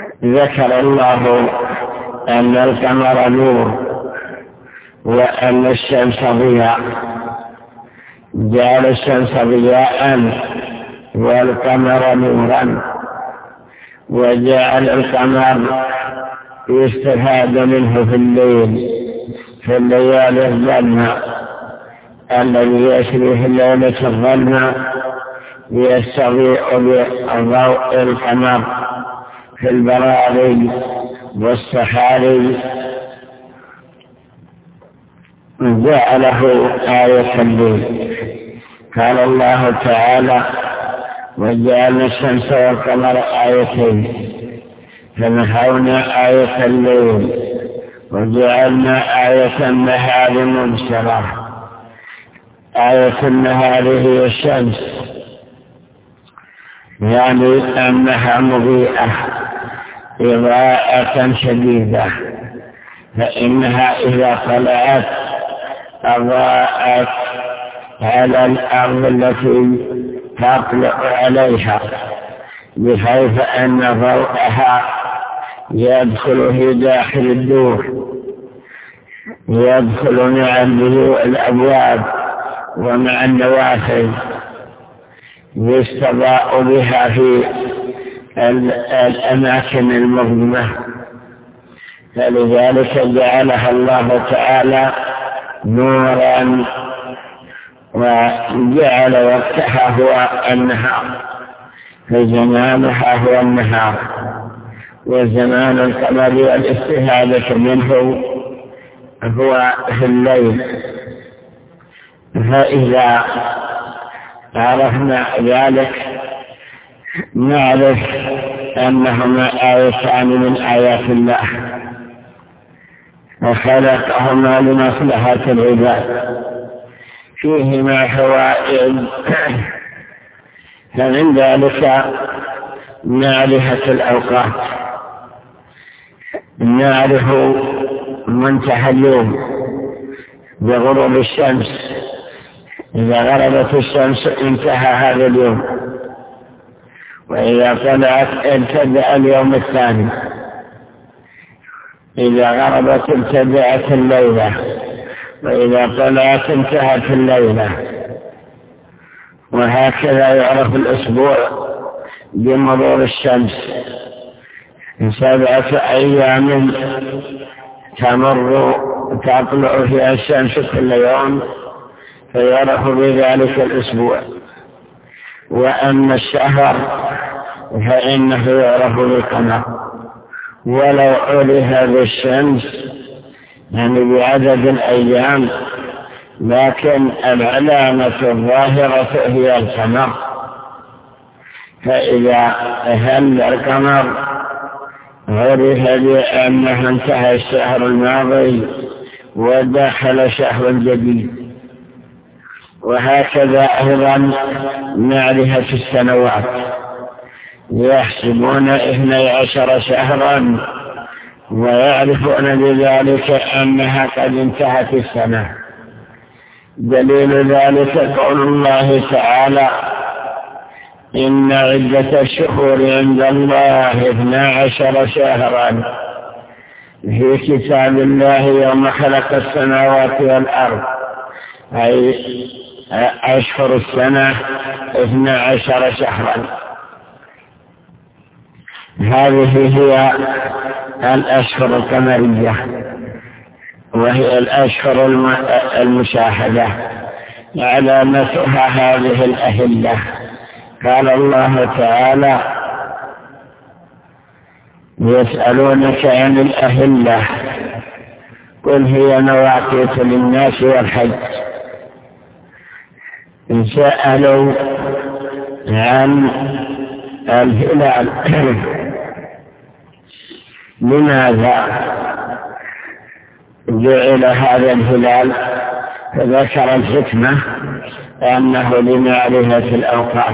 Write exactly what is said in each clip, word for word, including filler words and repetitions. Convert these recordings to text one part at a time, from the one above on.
ذكر الله أن القمر نور وأن الشمس ضياء، جعل الشمس ضياء والقمر نورا، وجعل القمر يستفاد منه في الليل في الليالي الظلمة الذي يسري في الليلة الظلمة يستضيء بضوء القمر في البراري والصحاري، جعله آية الليل. قال الله تعالى: وجعلنا الشمس والقمر آيتين فمحونا آية الليل وجعلنا آية النهار مبصرة. آية النهار هي الشمس، يعني أنها مضيئة إضاءة شديدة، فإنها إذا طلعت أضاءت على الأرض التي تطلع عليها، بحيث أن ضوءها يدخل في داخل الدور، يدخل مع الأبواب ومع النوافذ، يستضاء بها في الأماكن المظلمة. فلذلك جعلها الله تعالى نورا، وجعل وقتها هو النهار، فزمانها هو النهار، وزمان القمر والاستفادة منه هو في الليل. فإذا عرفنا ذلك نعرف أنهما آيتان من آيات الله، وخلقهما لمصلحة العباد، فيهما فوائد. فمن ذلك معرفة الأوقات، نعرف منتهى اليوم بغروب الشمس، إذا غربت الشمس انتهى هذا اليوم، وإذا طلعت ابتدأ اليوم الثاني، إذا غربت ابتدأت الليلة، وإذا طلعت انتهت الليلة. وهكذا يعرف الأسبوع بمرور الشمس، سبعة أيام تمر تطلع فيها الشمس كل يوم، فيعرف بذلك الأسبوع. وأما الشهر فإنه يعرف بالقمر، ولو عرف بالشمس يعني بعدد الأيام، لكن العلامة الظاهرة هي القمر. فإذا هل القمر عرف بأنه انتهى الشهر الماضي ودخل شهر جديد. وهكذا أيضا معرفة السنوات، يحسبون اثني عشر شهرا ويعرفون بذلك أنها قد انتهت السنة. دليل ذلك قول الله تعالى: إن عدة الشهور عند الله اثنا عشر شهرا في كتاب الله يوم خلق السماوات والأرض، أي أشهر السنة اثنا عشر شهرا. هذه هي الأشهر القمرية، وهي الأشهر المشاهدة، علامتها هذه الأهلة. قال الله تعالى: يسألونك عن الأهلة قل هي مواقيت للناس والحج. سألوا عن الهلال لماذا جعل هذا الهلال، فذكر الحكمة أنه لمعرفة الأوقات.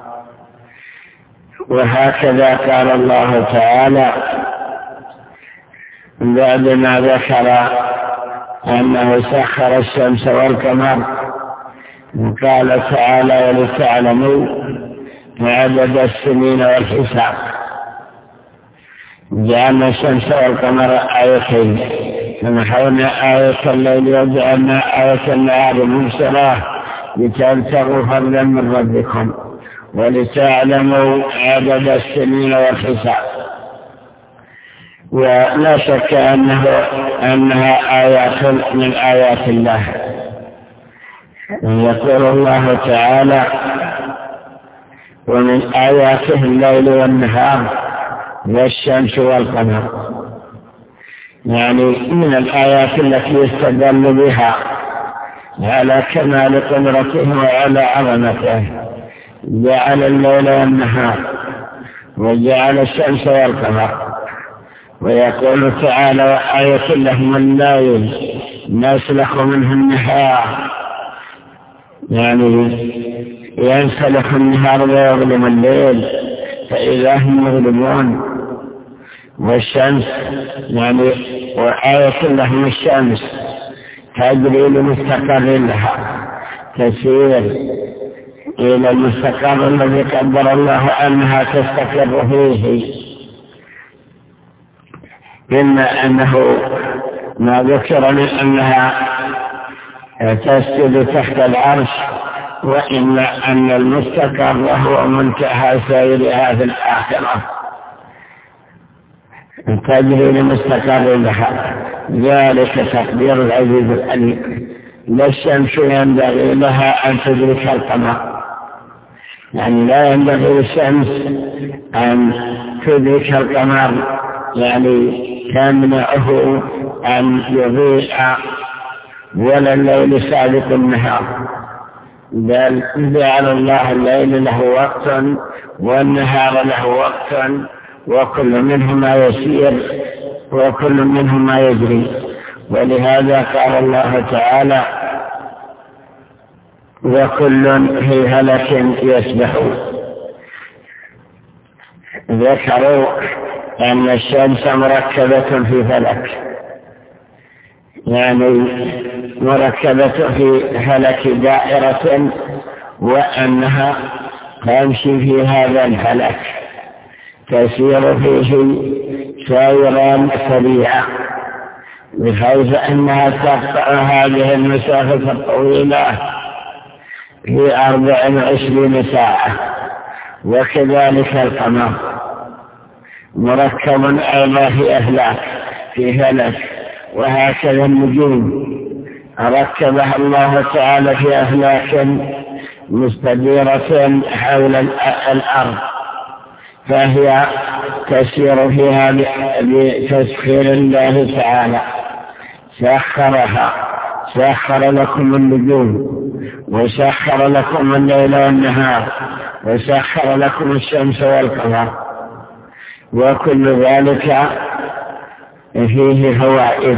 وهكذا قال الله تعالى بعدما ذكر أنه سخر الشمس والقمر، قال تعالى: ولتعلموا عدد السنين والحساب. جعلنا الشمس والقمر آيتين فمحونا آية الليل وجعلنا آية النهار مبصرة لتبتغوا فضلا من ربكم ولتعلموا عدد السنين والحساب. ولا شك أنه أنها آيات من آيات الله. يقول الله تعالى ومن آياته الليل والنهار والشمس والقمر، يعني من الآيات التي يستدل بها على كمال قدرته وعلى عظمته. جعل الليل والنهار وجعل الشمس والقمر. ويقول تعالى وآية لهم الليل نسلخ منه النهار، يعني ينسلخ النهار ويظلم الليل فإذا هم مغلبون. والشمس يعني وآية لهم الشمس تجري لمستقر لها، تسير إلى المستقر الذي قدر الله أنها تستقر فيه. إما أنه ما ذكر من أنها تسجد تحت العرش، وإما أن المستقر هو منتهى سيرها في الآخرة تجري لمستقر لها، ذلك تقدير العزيز العليم. لا الشمس ينبغي لها أن تدرك القمر، يعني لا ينبغي للشمس أن تدرك القمر، يعني تمنعه أن يضيء، ولا الليل سابق النهار، بل جعل الله الليل له وقت والنهار له وقت، وكل منهما يسير وكل منهما يجري. ولهذا قال الله تعالى وكل في هلك يسبحون. ذكروا أن الشمس مركبة في فلك، يعني مركبة في فلك دائرة، وأنها تمشي في هذا الفلك تسير فيه سيرا سريعا، بحيث أنها تقطع هذه المسافة الطويلة في أربع وعشرين ساعة. وكذلك القمر مركب أيضا في أفلاك في فلك، وهكذا النجوم ركبها الله تعالى في أفلاك مستديرة حول الأرض، فهي تسير فيها بتسخير الله تعالى. سخرها، سخر لكم النجوم، وسخر لكم الليل والنهار، وسخر لكم الشمس والقمر، وكل ذلك فيه فوائد.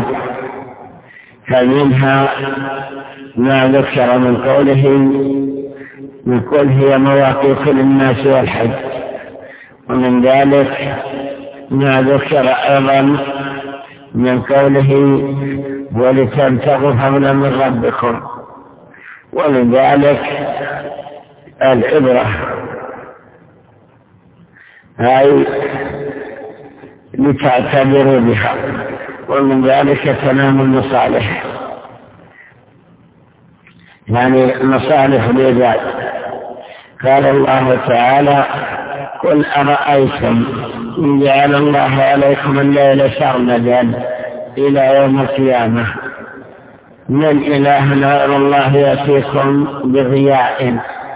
فمنها ما ذكر من قوله يقول هي مواقيت للناس والحج، ومن ذلك ما ذكر أيضا من قوله ولتبتغوا فضلا من ربكم، ومن ذلك العبرة، أي لتعتبروا بها، ومن ذلك تمام المصالح، يعني مصالح العباد. قال الله تعالى قل أرأيتم إن جعل الله عليكم الليل سرمدا إلى يوم القيامة من إله غير الله يأتيكم بضياء.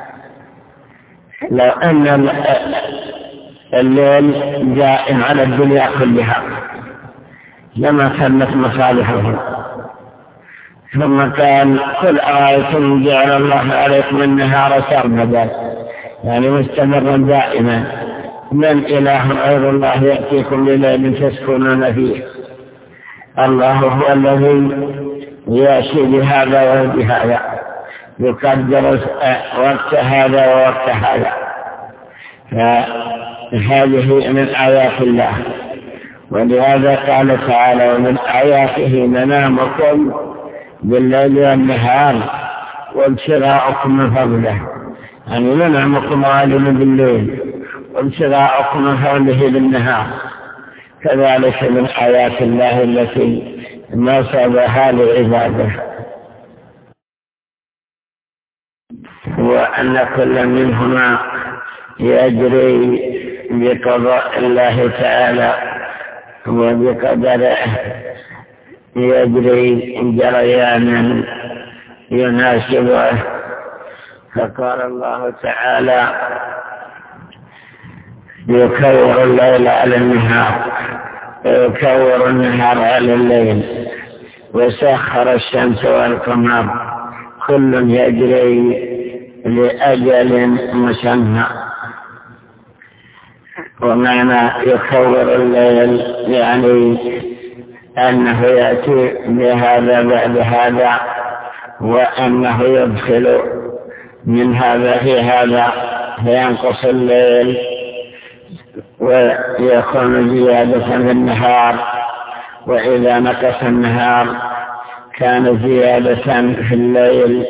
لو أن الليل جاء على الدنيا كلها لما تمت مصالحهم. ثم قال قل أرأيتم جعل الله عليكم النهار سرمدا، يعني مستمرا دائما، من إله غير الله يأتيكم بليل تسكنون فيه. الله هو الذي يأتي بهذا وبهذا، يقدر وقت هذا ووقت هذا. فهذه من آيات الله. ولهذا قال تعالى ومن آياته منامكم بالليل والنهار وابتغاؤكم من فضله، يعني منامكم غالب بالليل وابتغاؤكم من فضله بالنهار. كذلك من آيات الله التي نصبها لعباده، وأن كل منهما يجري بقضاء الله تعالى وبقدره، يجري جريانا يناسبه. فقال الله تعالى: يكور الليل على النهار ويكور النهار على الليل وسخر الشمس والقمر كل يجري لأجل مسمى. ومعنى يكور الليل يعني أنه يأتي بهذا بعد هذا، وأنه يدخل من هذا في هذا فينقص الليل ويكون زيادة في النهار، وإذا نقص النهار كان زيادة في الليل.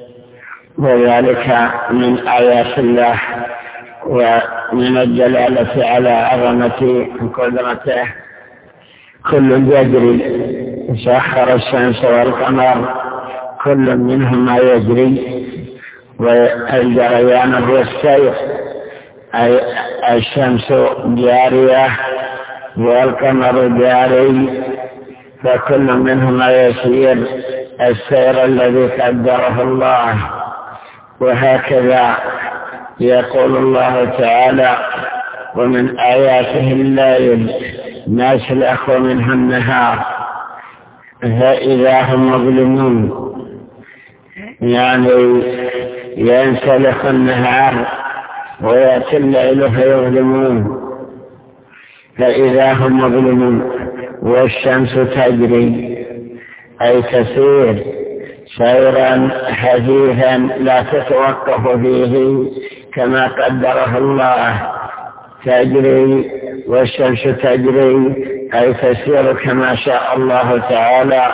وذلك من آيات الله ومن الدلالة على عظمة قدرته. كل يجري، سخر الشمس والقمر كل منهما يجري، والجريان هو السير، أي الشمس جارية والقمر جاري، فكل منهما يسير السير الذي قدره الله. وهكذا يقول الله تعالى: ومن آياته الليل نسلخ منه النهار فإذا هم مظلمون، يعني ينسلخ النهار ويأتي الليل فيظلمون فإذا هم مظلمون. والشمس تجري أي تسير سيرا حثيثا لا تتوقف فيه كما قدره الله، تجري والشمس تجري أي تسير كما شاء الله تعالى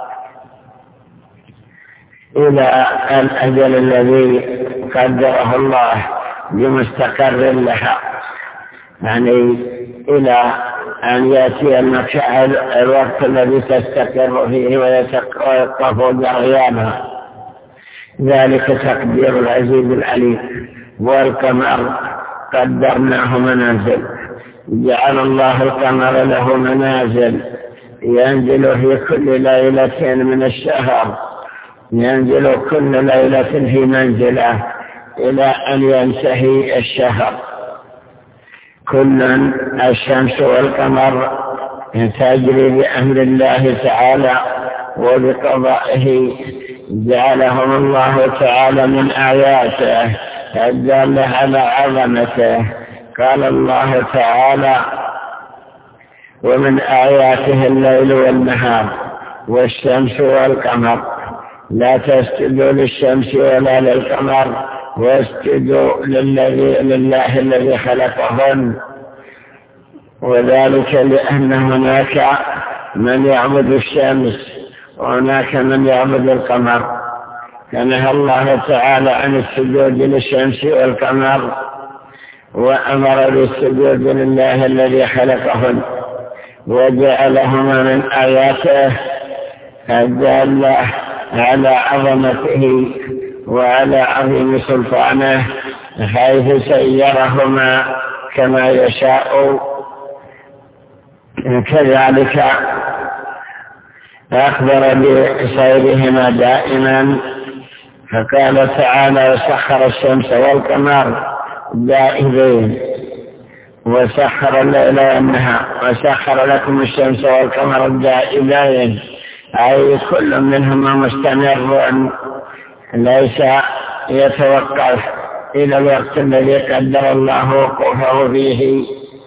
إلى الأجل الذي قدره الله بمستقر لها، يعني إلى أن يأتي المكان الوقت الذي تستقر فيه ويتوقف جريانها. ذلك تقدير العزيز العليم. والقمر قدرناه منازل، جعل الله القمر له منازل ينزل في كل ليلة من الشهر، ينزل كل ليلة في منزله إلى أن ينتهي الشهر. كل الشمس والقمر تجري بأمر الله تعالى وبقضائه، جعلهم الله تعالى من آياته الدالة على عظمته. قال الله تعالى: ومن آياته الليل والنهار والشمس والقمر لا تسجدوا للشمس ولا للقمر واسجدوا لله الذي خلقهن. وذلك لأن هناك من يعبد الشمس وهناك من يعبد القمر، فنهى الله تعالى عن السجود للشمس والقمر وأمر بالسجود لله الذي خلقهن، وجعلهما من آياته الدالة على عظمته وعلى عظيم سلطانه، حيث سيرهما كما يشاء. كذلك أخبر بسيرهما دائما، فقال تعالى: وسخر الشمس والقمر دائبين وسخر الليل والنهار وسخر لكم الشمس والقمر دائبين، أي كل منهما مستمر ليس يتوقف إلى الوقت الذي قدر الله وقوفه فيه.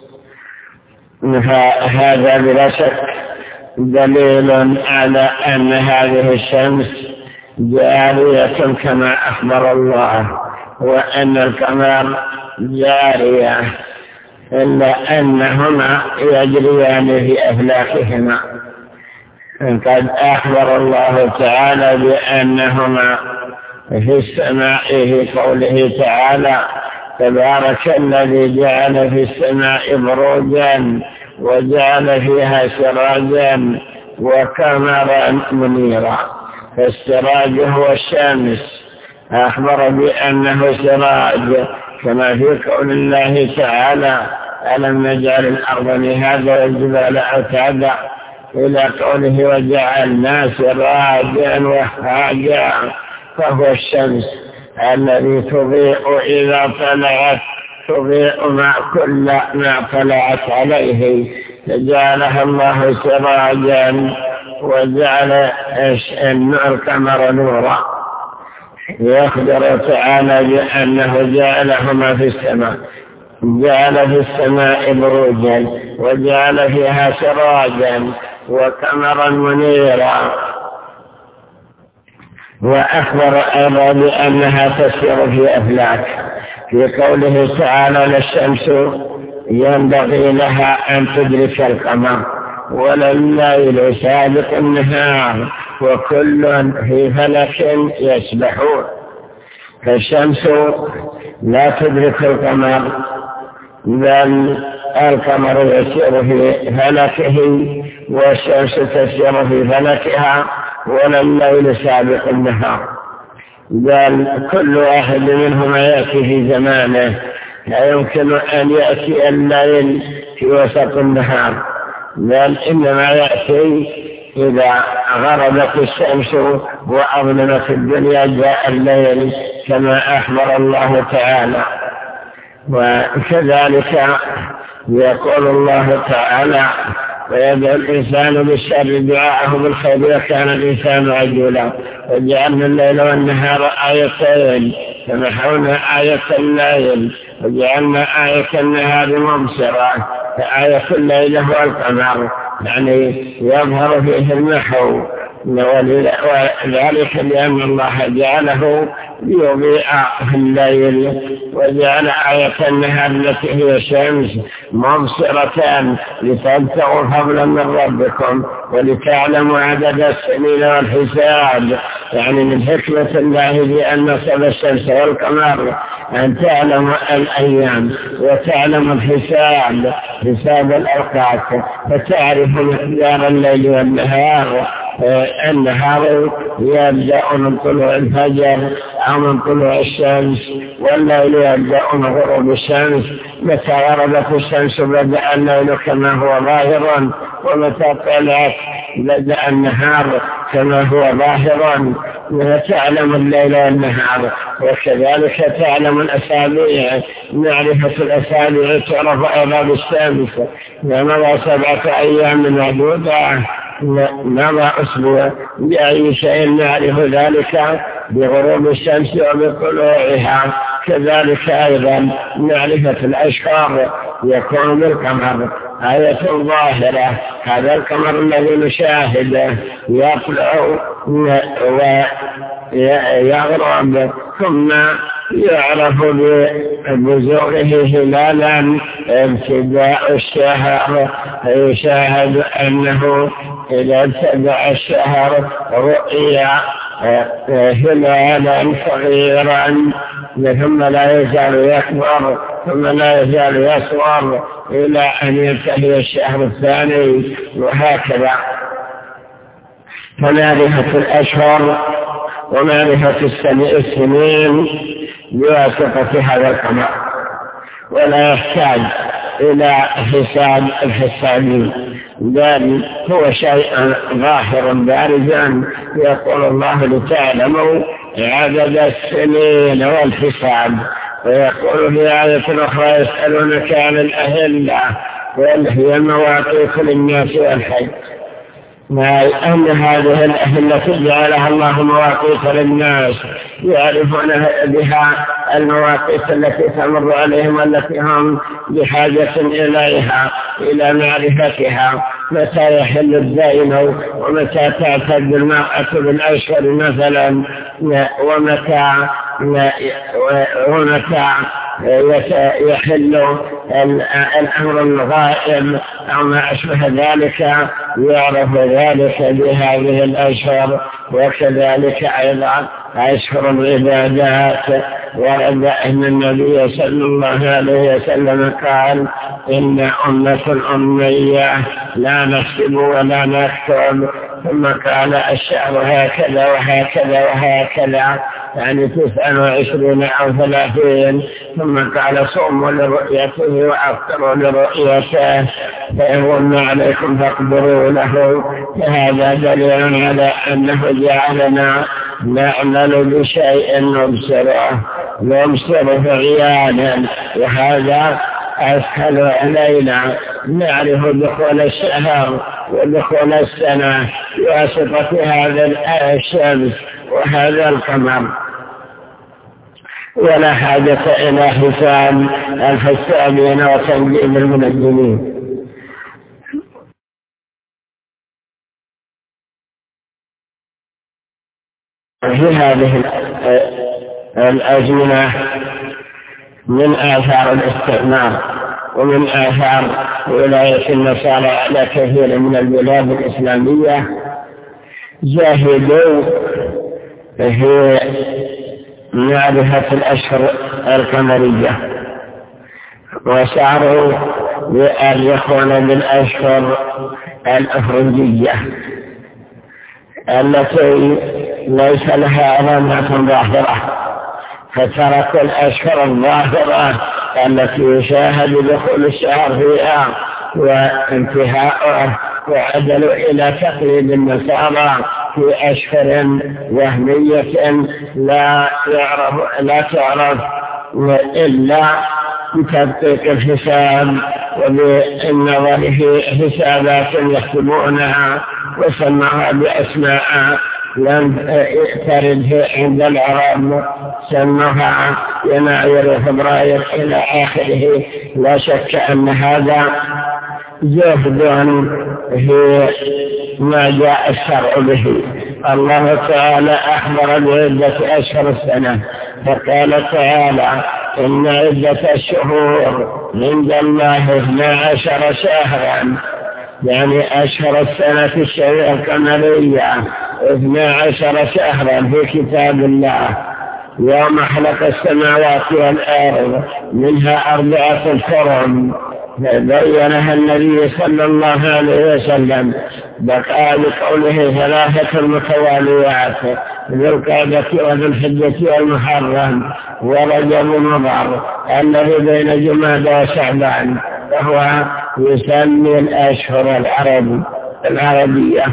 فهذا بلا شك دليل على أن هذه الشمس جارية كما أخبر الله، وأن القمر جارية، إلا أنهما يجريان في أفلاكهما. قد أخبر الله تعالى بأنهما في السماء في قوله تعالى: تبارك الذي جعل في السماء بروجا وجعل فيها سراجا وقمرا منيرا. فالسراج هو الشمس، أخبر بأنه سراج، كما في قول الله تعالى: ألم نجعل الأرض مهادا والجبال أوتادا، إلى قوله: وجعلنا سراجا وهاجا. فهو الشمس الذي تضيء إذا طلعت، تضيء مع كل ما طلعت عليه، فجعلها الله سراجا وجعل القمر نورا. يخبر تعالى بأنه جعلهما في السماء، جعل في السماء بروجا وجعل فيها سراجا وقمرا منيرا. وأخبر أيضا بأنها تسير في أفلاك، في قوله تعالى: لا الشمس ينبغي لها أن تدرك القمر ولا الليل سابق النهار وكل في فلك يسبحون. فالشمس لا تدرك القمر، بل القمر يسير في فلكه والشمس تسير في فلكها، ولا الليل سابق النهار، بل كل واحد منهما يأتي في زمانه. لا يمكن أن يأتي الليل في وسط النهار، بل إنما يأتي إذا غربت الشمس وأظلمت الدنيا جاء الليل، كما أخبر الله تعالى. وكذلك يقول الله تعالى: ويدعو الإنسان بالشر دعاءه بالخير وكان الإنسان عجولا. وجعلنا الليل والنهار آيتين، فمحونا آية الليل وجعلنا آية النهار مبصرة. فآية الليل هو القمر، يعني يظهر فيه المحو، وذلك لأن الله جعله ليضيء في الليل، وجعل آية النهار التي هي الشمس مبصرة لتبتغوا فضلا من ربكم ولتعلموا عدد السنين والحساب. يعني من حكمة الله بأن نصب الشمس والقمر أن تعلم الأيام وتعلم الحساب، حساب الأوقات، فتعرف مقدار الليل والنهار. النهار يبدأ من طلوع الفجر أو من طلوع الشمس، والليل يبدأ من غروب الشمس. متى غربت الشمس بدأ الليل كما هو ظاهر، ومتى طلعت بدأ النهار كما هو ظاهر. وتعلم الليل والنهار، وكذلك تعلم الأسابيع، معرفة الأسابيع تعرف أيضا بالشمس. ومضى سبعة أيام معدودة، مضى أسبوع، بأي شيء نعرف ذلك؟ بغروب الشمس وبطلوعها. كذلك أيضا معرفة الأشهر يكون بالقمر، آية ظاهرة. هذا القمر الذي نشاهده يطلع ويغرب، ثم يعرف ببزوغه هلالا ابتداء الشهر، فيشاهد أنه إذا ابتدأ الشهر رؤيا هلالا صغيرا، ثم لا يزال يكبر، ثم لا يزال يصغر إلى أن ينتهي الشهر الثاني، وهكذا. فمعرفة الأشهر ومعرفة السنين بواسطة هذا القمر، ولا يحتاج إلى حساب الحسابين، بل هو شيء ظاهر بارزا. يقول الله: لتعلموا عدد السنين والحساب. ويقول في آية أخرى: يسألونك عن الأهلة قل هي مواقيت للناس والحج. مع أن هذه الأهلة جعلها الله مواقيت للناس يعرفون بها المواقيت التي تمر عليهم والتي هم بحاجة إليها، إلى معرفتها، متى يحل الدين ومتى تعتد المرأة بالأشهر مثلا، ومتى ومتى يحل الأمر الغائب أو ما أشبه ذلك، يعرف ذلك بهذه الأشهر. وكذلك أيضا أشهر العبادات ورد أن النبي صلى الله عليه وسلم قال إن أمة أمية لا نكتب ولا نكتب، ثم قال الشهر هكذا وهكذا وهكذا، يعني تسعة وعشرين أو ثلاثين، ثم قال صوموا لرؤيته وأفطروا لرؤيته، فإن غم عليكم فاقدروا له. فهذا دليل على أنه جعلنا نعمل بشيء نبصره نبصره عيانا، وهذا أسهل علينا نعرف دخول الشهر ودخول السنة بواسطة هذا الشمس وهذا القمر، ولا حاجة إلى حساب الحسابين وتنجيم المنجمين. في هذه الأزمنة من آثار الاستعمار ومن آثار ولاية النصارى على كثير من البلاد الإسلامية جاهدوا في معرفة الأشهر القمرية، وسعروا بأن بالأشهر الأفرنجية التي ليس لها علامات ظاهرة، فتركوا الأشهر الظاهرة التي يشاهد دخول الشهر فيها وانتهاءه، وعدلوا إلى تقليد النصارى في أشهر وهمية لا يعرف لا تعرف إلا بتدقيق الحساب وبالنظر في حسابات يكتبونها وسمعها بأسماء لم ترد عند العرب، سموها يناير وفبراير إلى آخره. لا شك أن هذا جهد في ما جاء الشرع به. الله تعالى أخبر بعدة أشهر السنة، فقال تعالى إن عدة الشهور عند الله اثنا عشر شهرا، يعني أشهر السنة الشريعة القمرية اثنا عشر شهرا في كتاب الله يوم خلق السماوات والأرض، منها أربعة حرم بينها النبي صلى الله عليه وسلم، بقى بقوله ثلاثة متواليات ذو القعدة وذو الحجة والمحرم ورجب مضر الذي بين جمادى وشعبان، وهو يسمي الأشهر العرب العربية.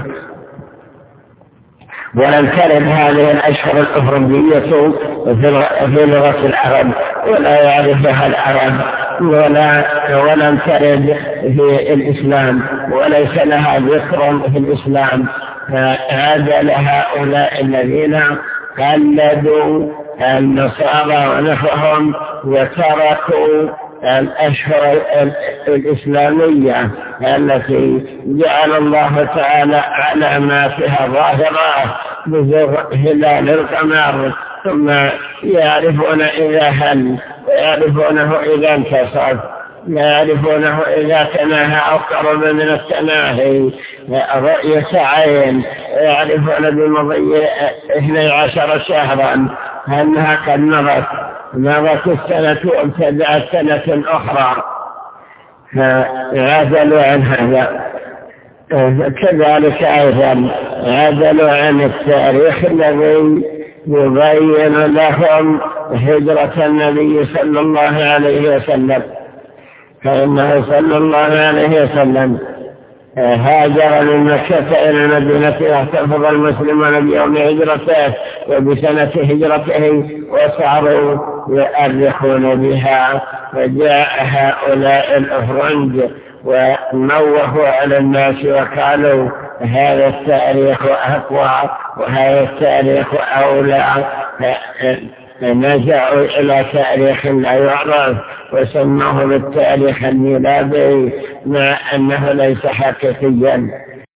ولم ترد هذه الأشهر الأفرنجية في لغة العرب ولا يعرفها العرب، ولا ولم ترد في الإسلام وليس لها ذكر في الإسلام. فهذا لهؤلاء الذين قلدوا النصارى ونحوهم وتركوا الأشهر الإسلامية التي جعل الله تعالى علاماتها ظاهرة بزر هلال القمر، ثم يعرفون إذا هل ويعرفونه إذا انتصف، لا يعرفونه إذا تناهى أو قرب من التناهي رؤية عين، يعرفون بمضي اثني عشر شهرا أنها قد مضت مضت السنة وابتدأت سنة أخرى، فعزلوا عن هذا. كذلك أيضا عزلوا عن التاريخ الذي يبين لهم هجرة النبي صلى الله عليه وسلم، فإنه صلى الله عليه وسلم هاجر من مكة إلى المدينة واحتفظ المسلمون بيوم هجرته وبسنة هجرته وصاروا يؤرخون بها، فجاء هؤلاء الأفرنج ونوهوا على الناس وقالوا هذا التاريخ أقوى وهذا التاريخ أولى، نزعوا إلى تاريخ لا يعرف وسموه بالتاريخ الميلادي مع أنه ليس حقيقيا.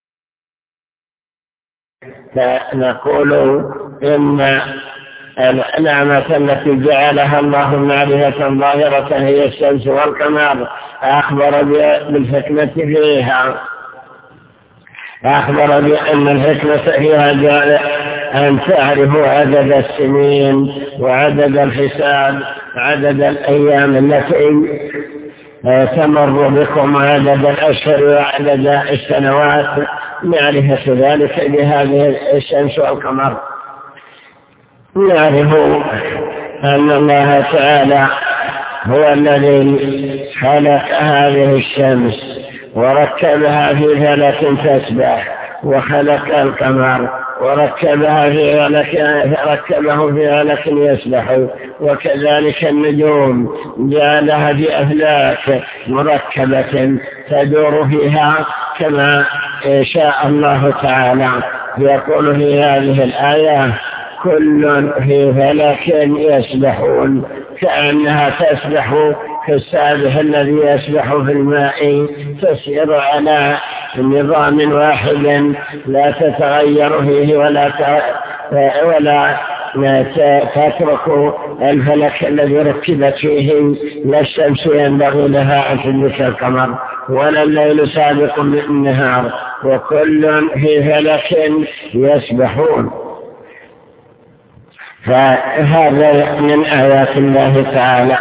فنقول إن العلامة التي جعلها الله معرفة ظاهرة هي الشمس والقمر، أخبر بالحكمة فيها، أخبر بأن الحكمة فيها أن تعرفوا عدد السنين وعدد الحساب، عدد الأيام التي تمر بكم، عدد الأشهر وعدد السنوات، معرفة ذلك بهذه الشمس والقمر. نعرف أن الله تعالى هو الذي خلق هذه الشمس وركبها في فلك تسبح، وخلق القمر وركبها في فلك ركبه في فلك يسبح، وكذلك النجوم جعلها في أفلاك مركبة تدور فيها كما شاء الله تعالى. يقول في هذه الآية: كل في فلك يسبحون، كأنها تسبح كالسابح الذي يسبح في الماء، تسير على نظام واحد لا تتغير فيه ولا ولا تترك الفلك الذي ركبت فيه. لا الشمس ينبغي لها أن تدرك القمر، ولا الليل سابق النهار، وكل في فلك يسبحون. فهذا من آيات الله تعالى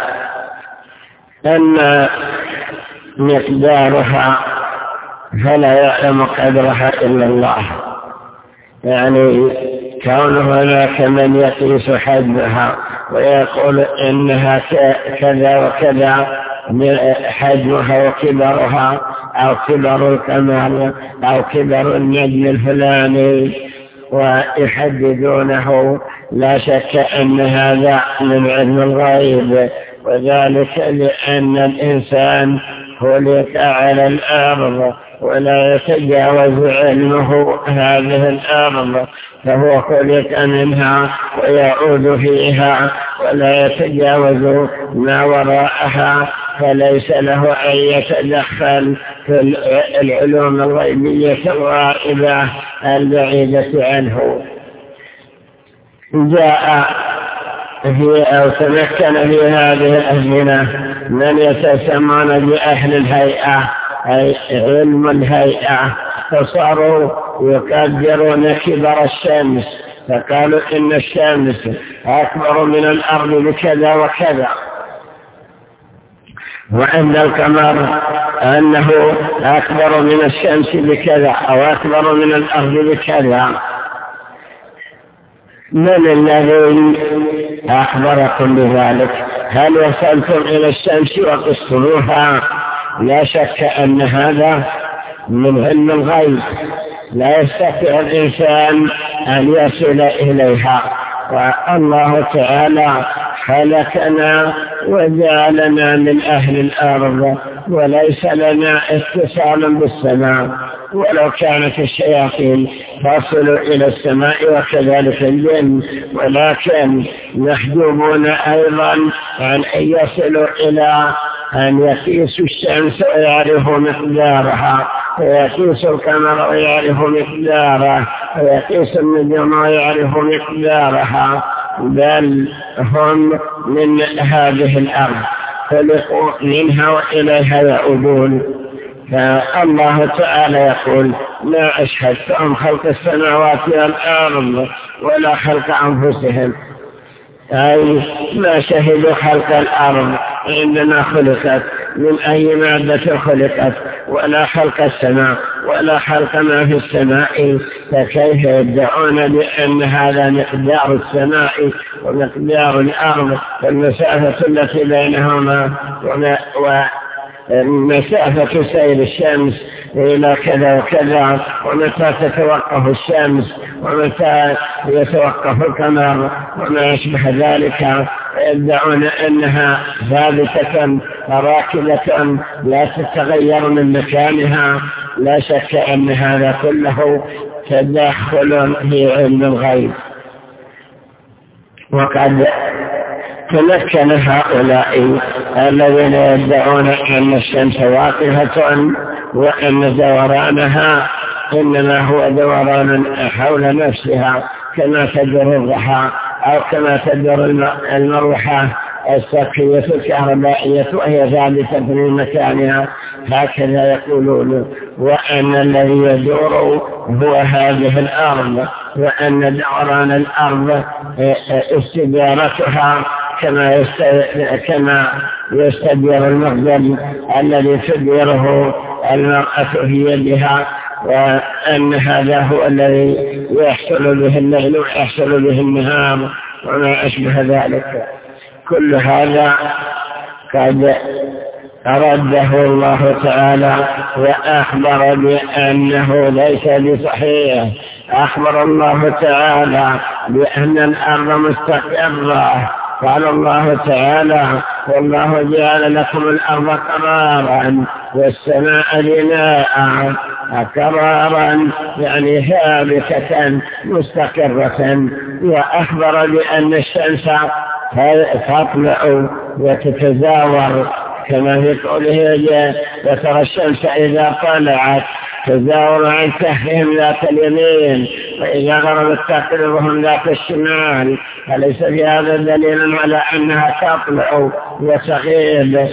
أن مقدارها فلا يعلم قدرها إلا الله، يعني كون هناك من يقيس حجمها ويقول إنها كذا وكذا حجمها وكبرها، أو كبر القمر أو كبر النجم الفلاني، ويحددونه. لا شك أن هذا من علم الغيب، وذلك لأن الإنسان خلق على الأرض ولا يتجاوز علمه هذه الأرض، فهو خلق منها ويعود فيها ولا يتجاوز ما وراءها، فليس له أن يتدخل في العلوم الغيبية الغائبة البعيدة عنه. جاء في أو تمكن في هذه الأزمنة من يتسمون بأهل الهيئة، أي علم الهيئة، فصاروا يقدرون كبر الشمس، فقالوا إن الشمس أكبر من الأرض بكذا وكذا، وأن القمر أنه أكبر من الشمس بكذا أو أكبر من الأرض بكذا. من الذي أخبركم بذلك؟ هل وصلتم إلى الشمس وقصتموها؟ لا شك أن هذا من علم الغيب، لا يستطيع الإنسان أن يصل إليها. والله تعالى خلقنا وجعلنا من أهل الأرض، وليس لنا اتصال بالسماء، ولو كانت الشياطين تصل إلى السماء وكذلك الجن، ولكن محجوبون أيضا عن أن يصلوا إلى أن يقيسوا الشمس ويعرفوا مقدارها، ويقيسوا القمر ويعرفوا مقداره، ويقيسوا النجوم ويعرفوا مقدارها، بل هم من هذه الأرض خلقوا منها وإليها يعودون. فالله تعالى يقول: لا أشهدتهم خلق السماوات والأرض ولا خلق أنفسهم، أي ما شهدوا خلق الأرض عندما خلقت من أي مادة خلقت، ولا خلق السماء ولا خلق ما في السماء، فكيف يدعون بأن هذا مقدار السماء ومقدار الأرض والمسافة التي بينهما ومسافة سير الشمس إلى كذا وكذا، ومتى تتوقف الشمس ومتى يتوقف القمر وما يشبه ذلك، يدعون أنها ثابتة راكبة لا تتغير من مكانها. لا شك أن هذا كله تدخل في علم الغيب. وقد تمكن هؤلاء الذين يدعون أن الشمس واقفة وأن دورانها إنما هو دوران حول نفسها كما تدور الضحى أو كما تدور المروحة السقفية الكهربائية وهي ثابتة في مكانها، هكذا يقولون، وأن الذي يدور هو هذه الأرض وأن دوران الأرض استدارتها كما كما يستدير المخزن الذي تديره المرأة في يدها، وأن هذا هو الذي يحصل به الليل ويحصل به النهار وما أشبه ذلك. كل هذا قد رده الله تعالى وأخبر بأنه ليس بصحيح. أخبر الله تعالى بأن الأرض مستقرة. قال الله تعالى: والله جعل لكم الأرض قرارا والسماء بناء. قرارا يعني ثابتة مستقرة. وأخبر بأن الشمس تطلع وتتزاور كما في قوله: وترى الشمس إذا طلعت تزاور عن كهفهم ذات اليمين وإذا غربت تقرضهم ذات الشمال. أليس في هذا دليل على أنها تطلع وتغيب؟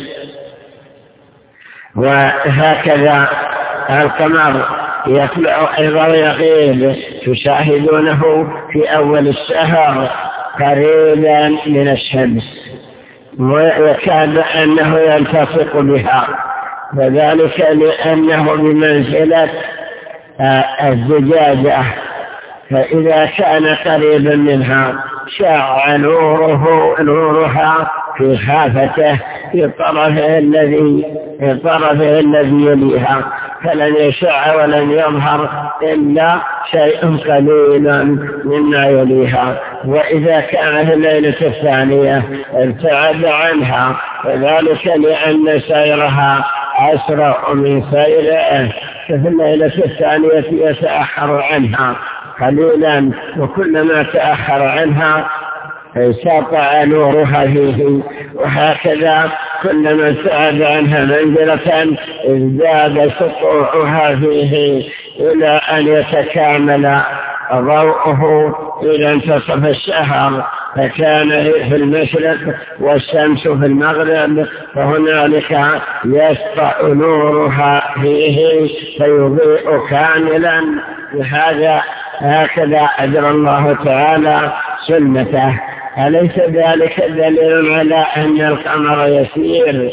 وهكذا القمر يطلع أيضا ويغيب، تشاهدونه في أول الشهر قريبا من الشمس وكاد أنه يلتصق بها، وذلك لأنه بمنزلة الزجاجة، فإذا كان قريبا منها شاع نوره نورها في خافته في طرفه الذي في طرفه الذي يليها، فلن يشع ولن يظهر إلا شيء قليل مما يليها. وإذا كانت الليلة الثانية ابتعد عنها، وذلك لأن سيرها أسرع من سيره، ففي الليلة الثانية يتأخر عنها قليلا، وكلما تأخر عنها سطع نورها فيه، وهكذا كلما ابتعد عنها منزلة ازداد سطوعها فيه إلى أن يتكامل ضوءه إلى انتصف الشهر، فكان في المشرق والشمس في المغرب، فهنالك يسطع نورها فيه فيضيء كاملا. وهذا هكذا أجرى الله تعالى سنته. أليس ذلك دليل على أن القمر يسير؟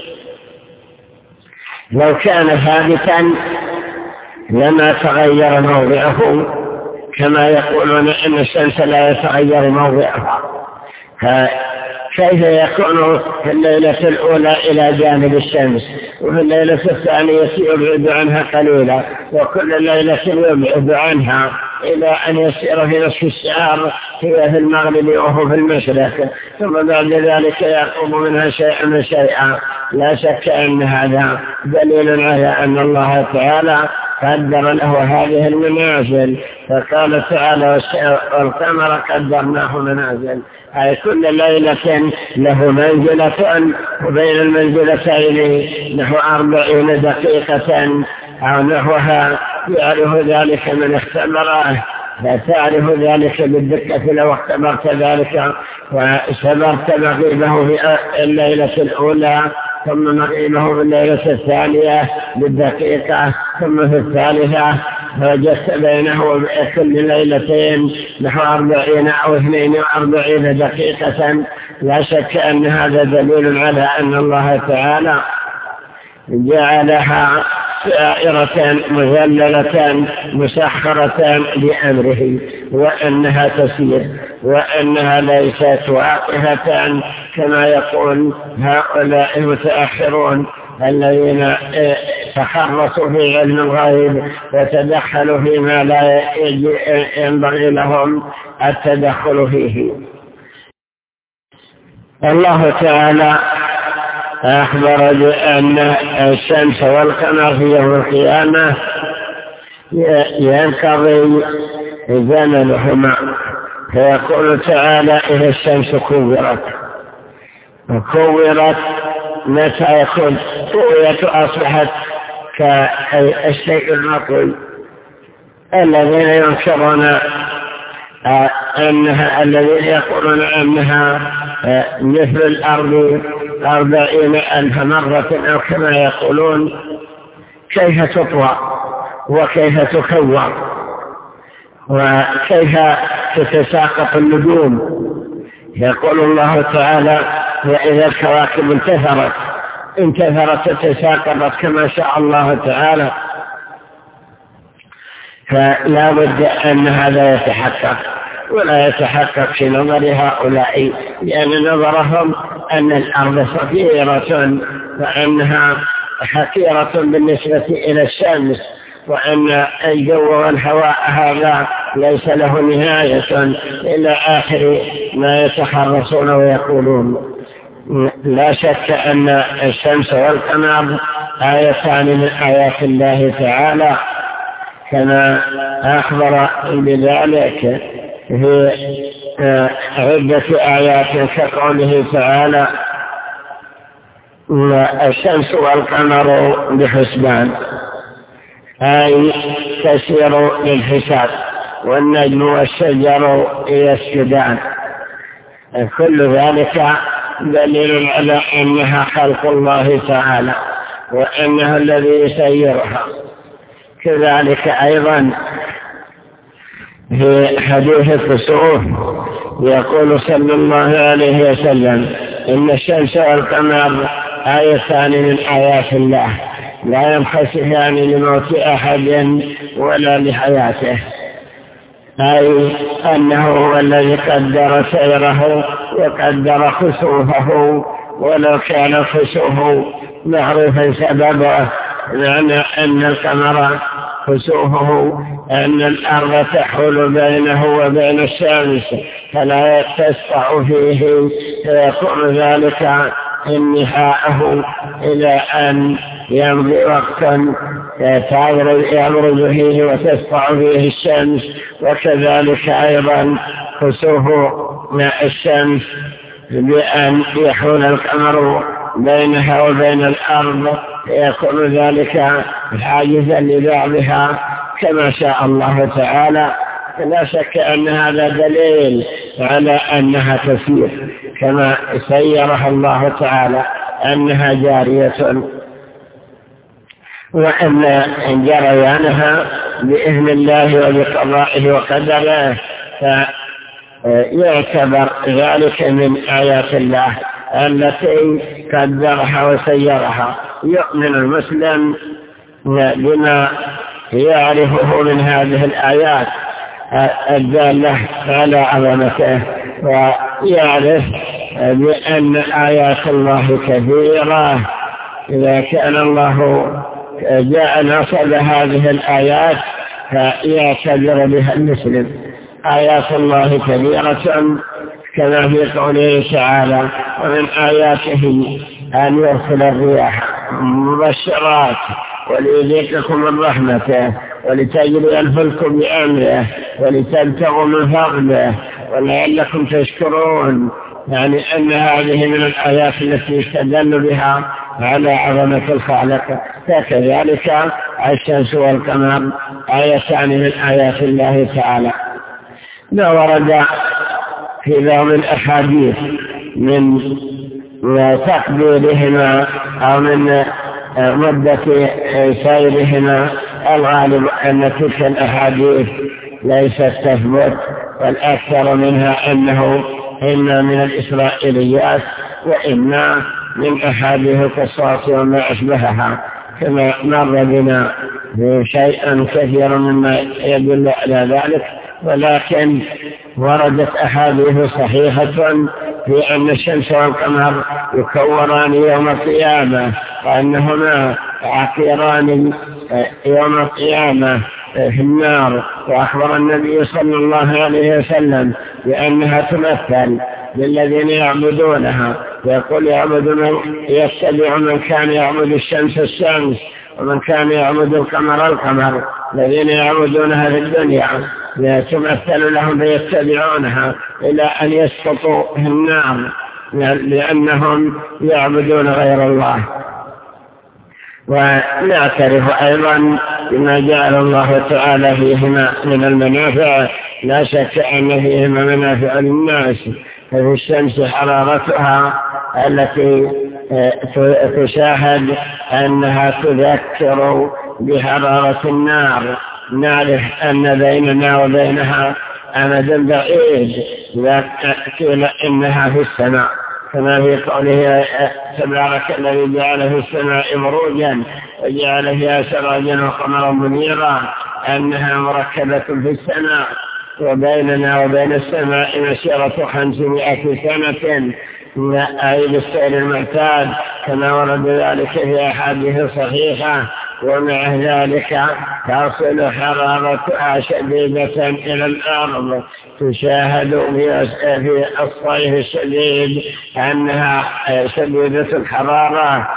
لو كان ثابتا لما تغير موضعه، كما يقولون أن الشمس لا يتغير موضعها، كيف يكون في الليلة الأولى إلى جانب الشمس وفي الليلة الثانية يبعد عنها قليلا، وكل ليلة يبعد عنها إلى أن يسير في نصف الشهر هي في المغرب وهو في المشرق، ثم بعد ذلك يقوم منها شيئا فشيئا؟ لا شك أن هذا دليل على أن الله تعالى قدر له هذه المنازل. فقال تعالى: والقمر قدرناه منازل، أي كل ليلة له منزلة، وبين المنزلتين له أربعين دقيقة أو نحوها. يعرف ذلك من اختبره، فتعرف ذلك بالدقة لو اختبرت ذلك وسبرت مغيبه في الليلة الأولى، ثم مغيبه في الليلة الثانية بالدقيقة، ثم في الثالثة، فوجدت بينه كل ليلتين نحو أربعين أو اثنين وأربعين دقيقة. لا شك أن هذا دليل على أن الله تعالى جعلها سائرة مذللة مسخرة بأمره، وأنها تسير، وأنها ليست واقفة كما يقول هؤلاء المتأخرون الذين تخرصوا في علم الغيب وتدخلوا فيما لا ينبغي لهم التدخل فيه. الله تعالى أخبر بأن الشمس والقمر في يوم القيامة ينقضي زمنهما، فيقول تعالى: إذا الشمس كورت. وكورت متى يكون كورت؟ أصبحت كالشيء المطوي. الذين ينكرون أنها الذين يقولون أنها مثل الأرض أربعين ألف مرة أو كما يقولون، كيف تطوى وكيف تكور؟ وكيف تتساقط النجوم. يقول الله تعالى وإذا الكواكب انتثرت انتثرت تتساقطت كما شاء الله تعالى. فلا بد أن هذا يتحقق، ولا يتحقق في نظر هؤلاء، لأن نظرهم أن الأرض صغيرة وأنها حقيرة بالنسبة إلى الشمس، وأن الجو والهواء هذا ليس له نهاية إلى آخر ما يتحرصون ويقولون. لا شك أن الشمس والقمر آيتان من آيات الله تعالى، كما أخبر بذلك في عدة آيات كقوله تعالى الشمس والقمر بحسبان، أي تسير للحساب، والنجم والشجر يسجدان. كل ذلك دليل على أنها خلق الله تعالى وأنه الذي يسيرها. كذلك أيضا في حديث الكسوف يقول صلى الله عليه وسلم إن الشمس والقمر آيتان من آيات الله لا ينخسفان لموت أحد ولا لحياته، أي أنه هو الذي قدر سيره وقدر خسوفه، ولو كان خسوفه معروفا سببه، لأن أن القمر خسوفه أن الأرض تحول بينه وبين الشمس فلا يتسع فيه، فيكون ذلك انتهاءه إلى أن يمضي وقتا يبرز فيه وتسطع فيه الشمس. وكذلك أيضا خسوف الشمس بأن يحول القمر بينها وبين الأرض، يكون ذلك حاجزا لبعضها كما شاء الله تعالى. لا شك أن هذا دليل على أنها تسير كما سيرها الله تعالى، أنها جارية، وأن جريانها بإذن الله وبقضائه وقدره، فيعتبر ذلك من آيات الله التي قدرها وسيرها. يؤمن المسلم بما يعرفه من هذه الآيات الدالة على عظمته، ويعرف بأن آيات الله كثيرة. إذا كان الله جاء نصب هذه الآيات فيعتبر بها المسلم. آيات الله كبيرة كما في قوله تعالى ومن آياته أن يرسل الرياح مبشرات وليذيقكم من رحمته ولتجري الفلك بأمره ولتبتغوا من فضله ولعلكم تشكرون. يعني أن هذه من الآيات التي يستدل بها على عظمة الخالق. فكذلك الشمس والقمر آيتان من آيات الله تعالى. ما ورد في بعض الأحاديث من تقديرهما أو من مدة سيرهما، الغالب أن تلك الأحاديث ليست تثبت، والأكثر منها أنه إما من الإسرائيليات وإما من أحاديث القصاص وما أشبهها، كما مر بنا شيئا كثيرا مما يدل على ذلك. ولكن وردت أحاديث صحيحة في أن الشمس والقمر يكوران يوم القيامة، وأنهما عقيران يوم القيامة في النار. وأخبر النبي صلى الله عليه وسلم بأنها تمثل للذين يعبدونها، يقول يعبد من يتبع من كان يعبد الشمس الشمس ومن كان يعبد القمر القمر. الذين يعبدونها في الدنيا تمثل لهم فيتبعونها إلى أن يسقطوا في النار لأنهم يعبدون غير الله. ونعترف أيضا بما جعل الله تعالى فيهما من المنافع. لا شك أن فيهما منافع للناس، ففي الشمس حرارتها التي تشاهد أنها تذكر بحرارة النار، نعرف أن بيننا وبينها أمدا بعيد، لا قيل إنها في السماء، كما في قوله تبارك الذي جعل في السماء بروجا وجعل فيها سراجا وقمرا منيرا أنها مركبة في السماء، وبيننا وبين السماء مسيرة خمسمائة سنة أي بالسير المعتاد كما ورد ذلك في أحاديث صحيحة. ومع ذلك تصل حرارتها شديدة إلى الأرض، تشاهد في الصيف الشديد أنها شديدة الحرارة.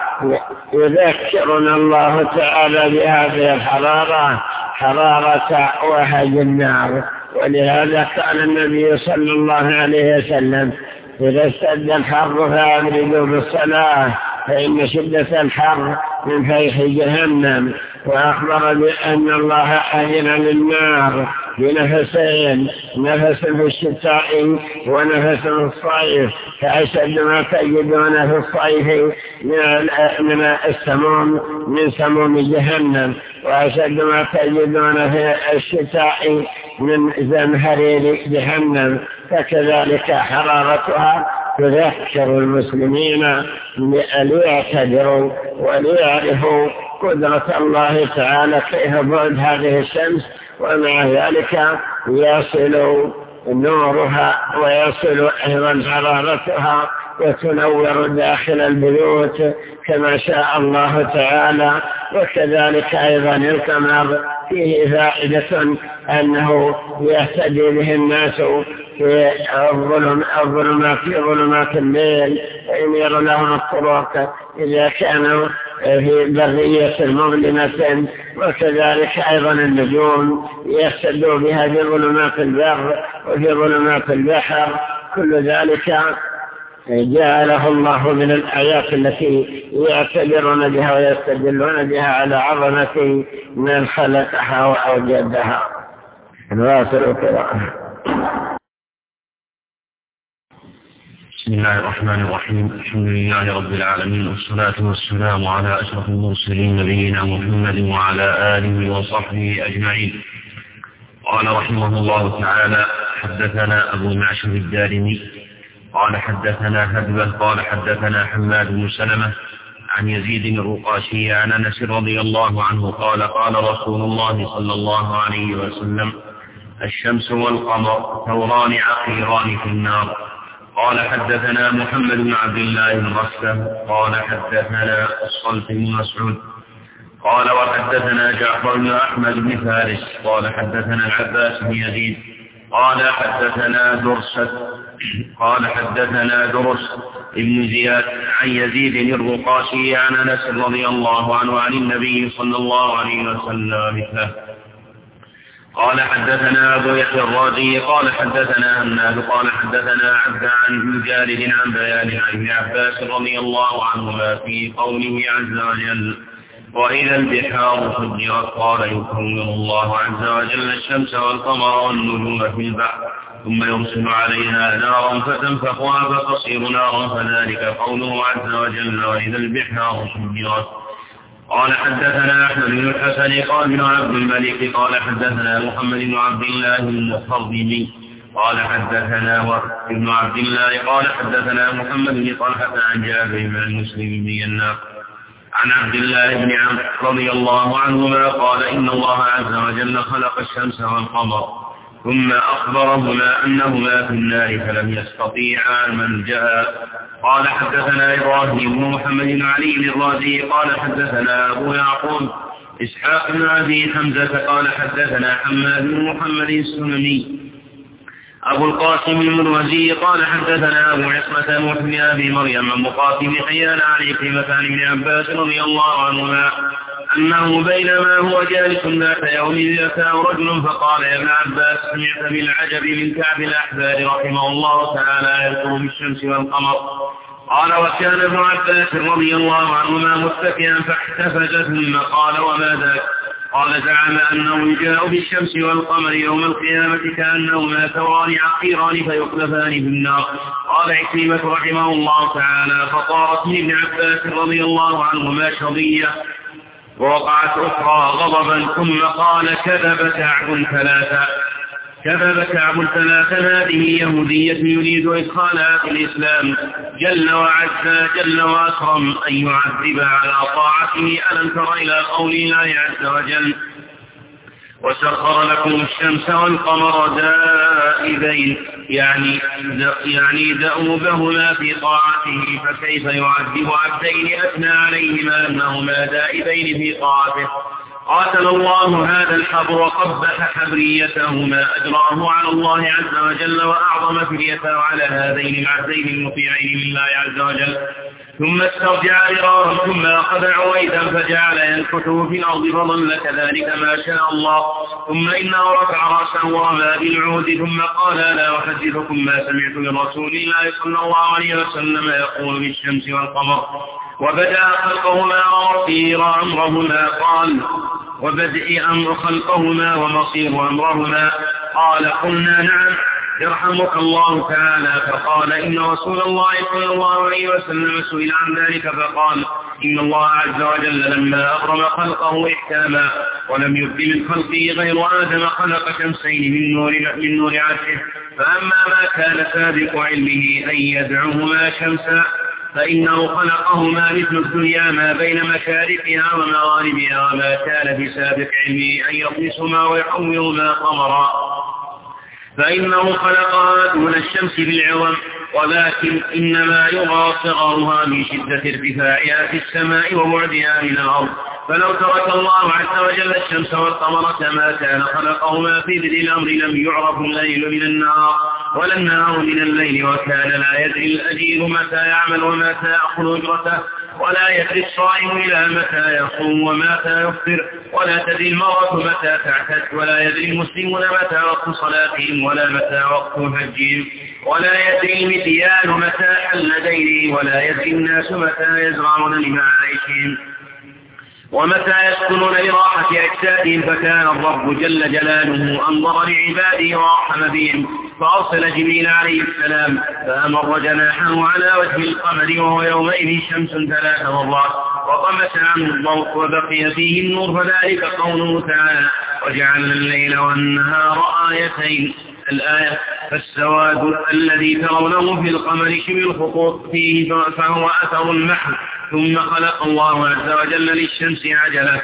يذكرنا الله تعالى بهذه الحرارة حرارة وهج النار، ولهذا قال النبي صلى الله عليه وسلم إذا اشتد الحر فأبردوا بالصلاة فإن شدة الحر من فيح جهنم. وأخبر بأن الله أذن للنار بنفسين، نفس في الشتاء ونفس في الصيف، فأشد ما تجدون في الصيف من السموم من سموم جهنم، وأشد ما تجدون في الشتاء من زمهرير جهنم. فكذلك حرارتها تذكر المسلمين ليعتبروا وليعرفوا قدرة الله تعالى كيف بعد هذه الشمس، ومع ذلك يصل نورها ويصل أيضا حرارتها وتنور داخل البيوت كما شاء الله تعالى. وكذلك أيضا القمر فيه فائدة أنه يهتدي به الناس في الظلمات في ظلمات الليل وينير لهم الطرق إذا كانوا في برية مظلمة. وكذلك أيضا النجوم يهتدوا بها في ظلمات البر وفي ظلمات البحر. كل ذلك جعله الله من الآيات التي يعتبرون بها ويستدلون بها على عظمة من خلقها وأوجدها. الواصل القراءة. بسم الله الرحمن الرحيم. الحمد لله رب العالمين، والصلاة والسلام على أشرف المرسلين نبينا محمد وعلى آله وصحبه أجمعين. قال رحمه الله تعالى: حدثنا أبو معشر الدارمي قال حدثنا هدبة قال حدثنا حماد بن سلمة عن يزيد الرقاشي عن أنس رضي الله عنه قال: قال رسول الله صلى الله عليه وسلم: الشمس والقمر ثوران عقيران في النار. قال حدثنا محمد بن عبد الله بن رستم قال حدثنا الصلت بن مسعود قال وحدثنا جعفر بن أحمد بن فارس قال حدثنا العباس بن يزيد قال حدثنا درست قال حدثنا درس ابن زياد عن يزيد الرقاشي عن أنس رضي الله عنه عن النبي صلى الله عليه وسلم مثله. قال حدثنا أبو يحيى الرازي قال حدثنا هناد قال حدثنا عبد عن مجالد عن بيان عن ابن عباس رضي الله عنهما في قوله عز وجل: وإذا البحار فجرت. قال: يكون الله عز وجل الشمس والقمر والنجوم في البحر ثم يرسل عليها نارا فتنفخها فتصير نارا، فذلك قوله عز وجل: وإذا البحار فجرت. قال حدثنا أحمد بن الحسن قال بن عبد الملك قال حدثنا محمد بن عبد الله المخرمي قال حدثنا وهب بن عبد الله قال حدثنا محمد بن طلحة عن جابر بن المسلم بن يناق عن عبد الله بن عمرو رضي الله عنهما قال: إن الله عز وجل خلق الشمس والقمر ثم أخبرهما أنهما في النار فلم يستطيعا ملجأ. قال حدثنا إبراهيم بن محمد بن علي الرازي قال حدثنا أبو يعقوب إسحاق بن أبي حمزة قال حدثنا حماد بن محمد السنني أبو القاسم المروزي قال حدثنا أبو عصمة محمد أبي مريم من مقاتل حيان علي كلمة عن ابن عباس رضي الله عنهما أنه بينما هو جالس ذات يوم أتاه رجل فقال: يا ابن عباس، سمعت بالعجب من كعب الأحبار رحمه الله تعالى يذكر بالشمس والقمر؟ قال: وكان ابن عباس رضي الله عنهما متكئا فاحتفز ثم قال: وما ذاك؟ قال: زعم أنه يجاء بالشمس والقمر يوم القيامة كأنهما ثوران عقيران فيقذفان في النار. قال عكرمة رحمه الله تعالى: فطارت من ابن عباس رضي الله عنهما شظية ووقعت أخرى غضبا ثم قال كذب كعب ثلاثة كذب كعب ثلاثا هذه يهودية يريد إدخالها في الإسلام جل وعز جل وأكرم أن يعذب على طاعته. ألم تر إلى قول الله عز وجل وسخر لكم الشمس والقمر دائبين يعني يعني دؤوبهما في طاعته فكيف يعذب عبدين أثنى عليهما أنهما دائبين في طاعته. قاتل الله هذا الحبر وقبح حبريتهما أجراه على الله عز وجل وأعظم فريته على هذين العبدين المطيعين لله عز وجل. ثم استرجع لراه ثم أخذ عويدا فجعل ينكته في الأرض فظل كذلك ما شاء الله. ثم إنه رفع رأسه ورمى بالعود ثم قال لا أحدثكم ما سمعت من رسول الله صلى الله عليه وسلم يقول بالشمس والقمر وبدأ خلقهما ومصير أمرهما قال وبدء أمر خلقهما ومصير أمرهما قال قلنا نعم يرحمك الله تعالى. فقال إن رسول الله صلى الله عليه وسلم سئل عن ذلك فقال إن الله عز وجل لما أبرم خلقه إحكاما ولم يبد من خلقه غير آدم خلق شمسين من نور, من نور عرشه فأما ما كان سابق علمه أن يدعوهما شمسا فإنه خلقهما مثل الدنيا ما بين مشارقها ومغاربها وما كان بسابق علمه أن يطمسهما ويحولهما قمرا فإنه خلقها دون الشمس بالعظم ولكن إنما يرى صغرها من شدة ارتفاعها في السماء وبعدها من الأرض. فلو ترك الله عز وجل الشمس والقمر كما كان خلقهما في بدء الأمر لم يعرف الليل من النهار ولا النهار من الليل وكان لا يدري الأجير متى يعمل ومتى يأخذ أجرته ولا يدري الصائم إلى متى يصوم ومتى يفطر ولا تدري المرأة متى تعتد ولا يدري المسلمون متى وقت صلاتهم ولا متى وقت حجهم ولا يدري المتيان متى حل دينه ولا يدري الناس متى يزرعون لمعايشهم ومتى يسكنون لراحة أجسادهم. فكان الرب جل جلاله أنظر لعباده ورحم بهم فأرسل جبريل عليه السلام فأمر جناحه على وجه القمر وهو يومئذ شمس ثلاث مرات وطمس عنه الضوء وبقي فيه النور فذلك قوله تعالى وجعلنا الليل والنهار آيتين. الآية فالسواد الذي ترونه في القمر شبه الخطوط فيه فهو أثر المحو. ثم خلق الله عز وجل للشمس عجلة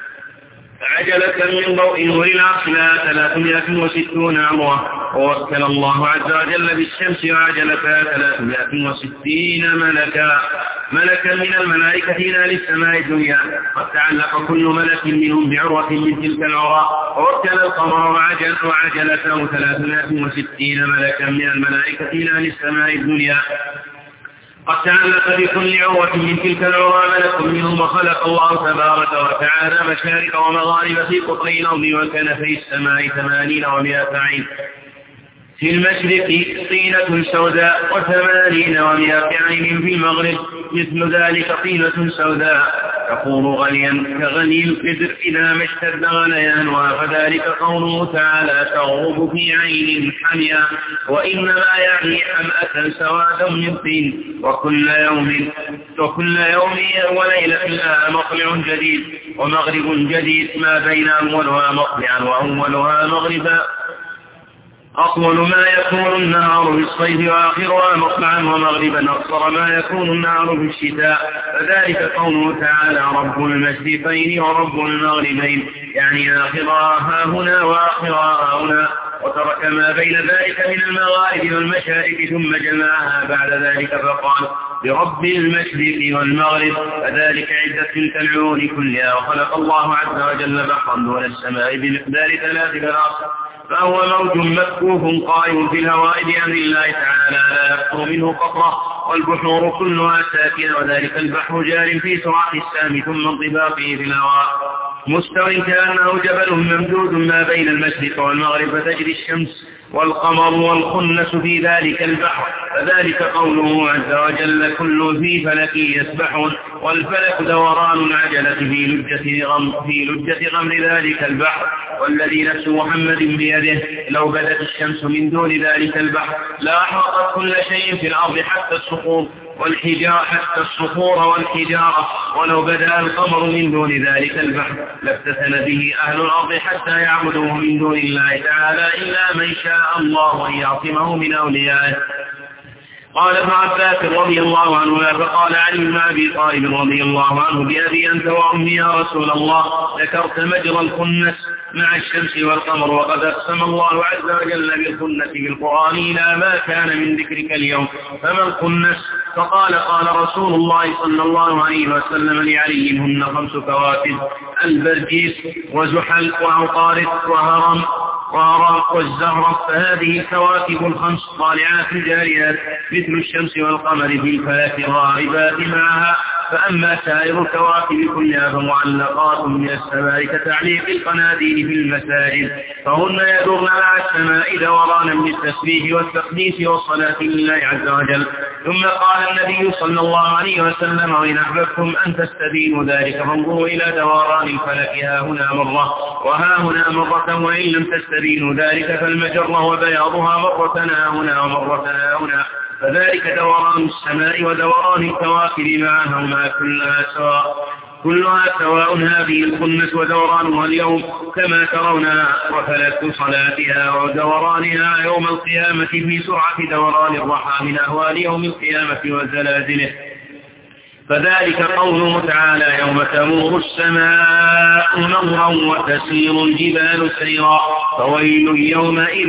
عجلة من ضوء نور العرش لها ثلاثمائة وستون عمرا ووكل الله عز وجل بالشمس وعجلتها ثلاثمائة وستين ملكا ملكا من الملائكة إلى للسماء الدنيا قد تعلق كل ملك منهم بعروة من تلك العرى ووكل القمر وعجل وعجلته ثلاثمائة وستين ملكا من الملائكة إلى للسماء الدنيا قد تعلق بكل عروة من تلك العروة ملك منهم وخلق الله تبارك وتعالى مشارق ومغارب في قطري الأرض وكنفي السماء ثمانين ومائة عين. في المشرق طينة سوداء وثمانين ومائة عين في المغرب مثل ذلك طينة سوداء تكون غليا كغلي القدر إذا ما اشتد غليانها فذلك قوله تعالى تغرب في عين حميا وإنما يعني حمأة سوادا من طين وكل يوم وكل يوم وليلة لها مطلع جديد ومغرب جديد ما بين أولها مطلعا وأولها مغربا أطول ما يكون النهار في الصيف وآخرها مطلعا ومغربا أقصر ما يكون النهار في الشتاء فذلك قوله تعالى رب المشرقين ورب المغربين يعني آخرها ها هنا وآخرها ها هنا وترك ما بين ذلك من المغارب والمشارق ثم جمعها بعد ذلك فقال برب المشرق والمغرب فذلك عدة تلك العيون كلها. وخلق الله عز وجل بحرا دون السماء بمقدار ثلاث فراسخ فهو موج مكفوف قائم في الهواء بأمر الله تعالى لا يخطر منه قطرة والبحور كلها ساكنة وذلك البحر جار في سرعة السام ثم انطباقه في الهواء مستوٍ كأنه جبل ممدود ما بين المشرق والمغرب فتجري الشمس والقمر والخنس في ذلك البحر فذلك قوله عز وجل كل في فلك يسبحون. والفلك دوران العجلة في لجة غمر, في لجة غمر ذلك البحر. والذي نفس محمد بيده لو بدت الشمس من دون ذلك البحر لأحرقت كل شيء في الأرض حتى الصخور والحجارة حتى الصخور والحجارة، ولو بدأ القمر من دون ذلك البحر لافتتن به أهل الأرض حتى يعبدوه من دون الله تعالى إلا من شاء الله أن يعصمه من أوليائه. قال ابن عباس رضي الله عنه فقال علي بن أبي طالب رضي الله عنه بأبي أنت وأمي يا رسول الله ذكرت مجرى الخنس مع الشمس والقمر، وقد أقسم الله عز وجل بالخنس في القرآن إلى ما كان من ذكرك اليوم، فما الخنس؟ فقال قال رسول الله صلى الله عليه وسلم لعلي هن خمس كواكب: البرجيس وزحل وعقارب وهرم وراق والزهرة. فهذه الكواكب الخمس طالعات جاريات مثل الشمس والقمر في الفلك غاربات معها. فأما سائر الكواكب كلها فمعلقات من السماء كتعليق القناديل في المساجد، فهن يدورن مع السماء دورانا بالتسبيح والتقديس والصلاة لله عز وجل. ثم قال النبي صلى الله عليه وسلم: وإن أحببتم أن تستبينوا ذلك فانظروا إلى دوران الفلك ها هنا مرة وها هنا مرة، وإن لم تستبينوا ذلك فالمجرة وبياضها مرة ها هنا ومرة ها هنا. فذلك دوران السماء ودوران الكواكب معها وما كلها سواء كلها سواء هذه الخنس ودورانها اليوم كما ترونها، وفلك صلاتها ودورانها يوم القيامة في سرعة دوران الرحى من أهوال يوم القيامة وزلازله. فذلك قوله تعالى: يوم تمور السماء مورا وتسير الجبال سيرا، فويل يومئذ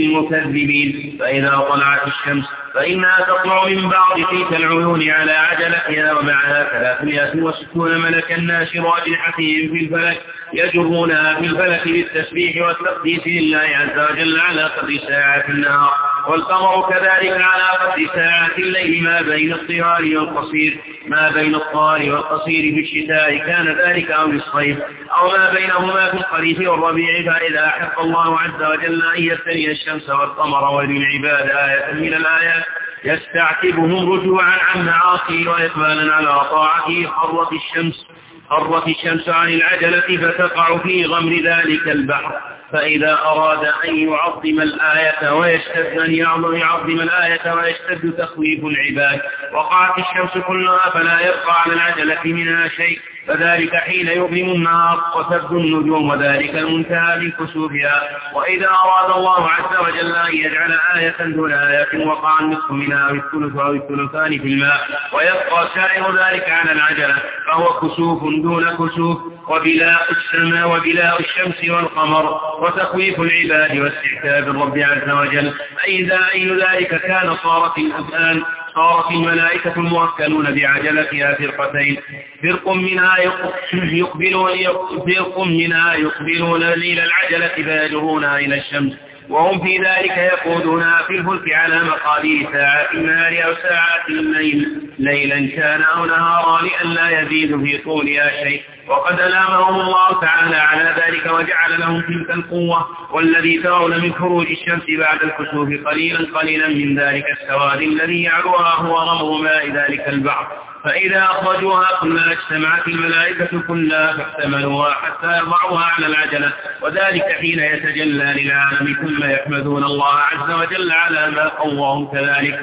للمكذبين. فإذا طلعت الشمس فإنها تطلع من بعض تلك العيون على عجلتها، ومعها ثلاثمائة وستون ملكا ناشر أجنحتهم في الفلك يجرونها في الفلك بالتسبيح والتقديس لله عز وجل على قدر ساعات النهار، والقمر كذلك على قدر ساعات الليل، ما بين الطوال والقصير ما بين الطوال والقصير في الشتاء كان ذلك أو الصيف، أو ما بينهما في الخريف والربيع. فإذا أحب الله عز وجل أن يبتلي الشمس والقمر وللعباد آية من الآيات يستعتبهم رجوعا عن معاصيه وإقبالا على طاعته حرت الشمس حرت الشمس عن العجلة فتقع في غمر ذلك البحر. فإذا أراد أن يعظم الآية ويشتد أن يعظم الآية ويشتد تخويف العباد وقعت الشمس كلها فلا يبقى على العجلة منها شيء، فذلك حين يظلم النهار وتبدو النجوم، وذلك المنتهى من كسوفها. وإذا أراد الله عز وجل أن يجعل آية دون آية وقع النصف منها والثلث أو الثلثان في الماء ويبقى سائر ذلك على العجلة، فهو كسوف دون كسوف، وبلاء السماء وبلاء الشمس والقمر، وتخويف العباد واستعتاب الرب عز وجل. فإذا أي ذلك كان صارت الأذان صارت الملائكة الموكلون بعجلتها فرقتين، فرق منها يقبلون فرق منها يقبلون إلى العجلة فيجرونها إلى الشمس، وهم في ذلك يقودونها في الفلك على مقادير ساعات النهار أو ساعات الليل، ليلا كان أو نهارا، لئلا يزيد في طولها شيء. وقد ألامهم الله تعالى على ذلك وجعل لهم تلك القوة. والذي ترون من خروج الشمس بعد الكسوف قليلا قليلا من ذلك السواد الذي يعلوها هو غمر ماء ذلك البحر، فإذا أخرجوها كلها اجتمعت الملائكة كلها فاحتملوها حتى يضعوها على العجلة، وذلك حين يتجلى للعالم ثم يحمدون الله عز وجل على ما قواهم كذلك،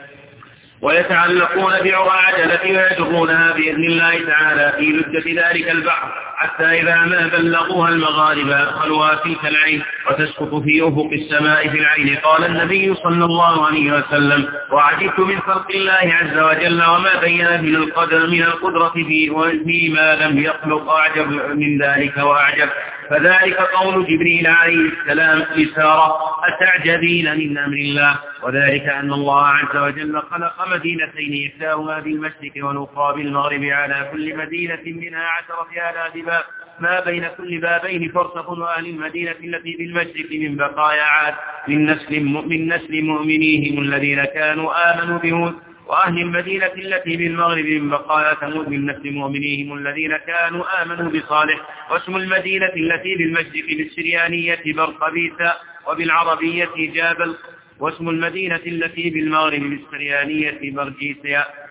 ويتعلقون بعرى عجلة ويجرونها بإذن الله تعالى في لجة ذلك البحر حتى إذا ما بلغوها المغارب أدخلوها تلك العين وتسقط في أفق السماء في العين. قال النبي صلى الله عليه وسلم: وعجبت من خلق الله عز وجل وما بين من القدر من القدرة فيما لم يخلق أعجب من ذلك وأعجب. فذلك قول جبريل عليه السلام لسارة: أتعجبين من أمر الله؟ وذلك أن الله عز وجل خلق مدينتين إحداهما بالمشرق والأخرى بالمغرب، على كل مدينة منها عشرة آلاف باب، ما بين كل بابين فرسخ. وأهل المدينة التي بالمشرق من بقايا عاد من نسل من نسل مؤمنيهم الذين كانوا آمنوا بهود، وأهل المدينة التي بالمغرب من بقايا ثمود من نسل مؤمنيهم الذين كانوا آمنوا بصالح. واسم المدينة التي بالمشرق بالسريانية برقبيسة وبالعربية جابل، واسم المدينة التي بالمغرب بالسريانية برجيسيا.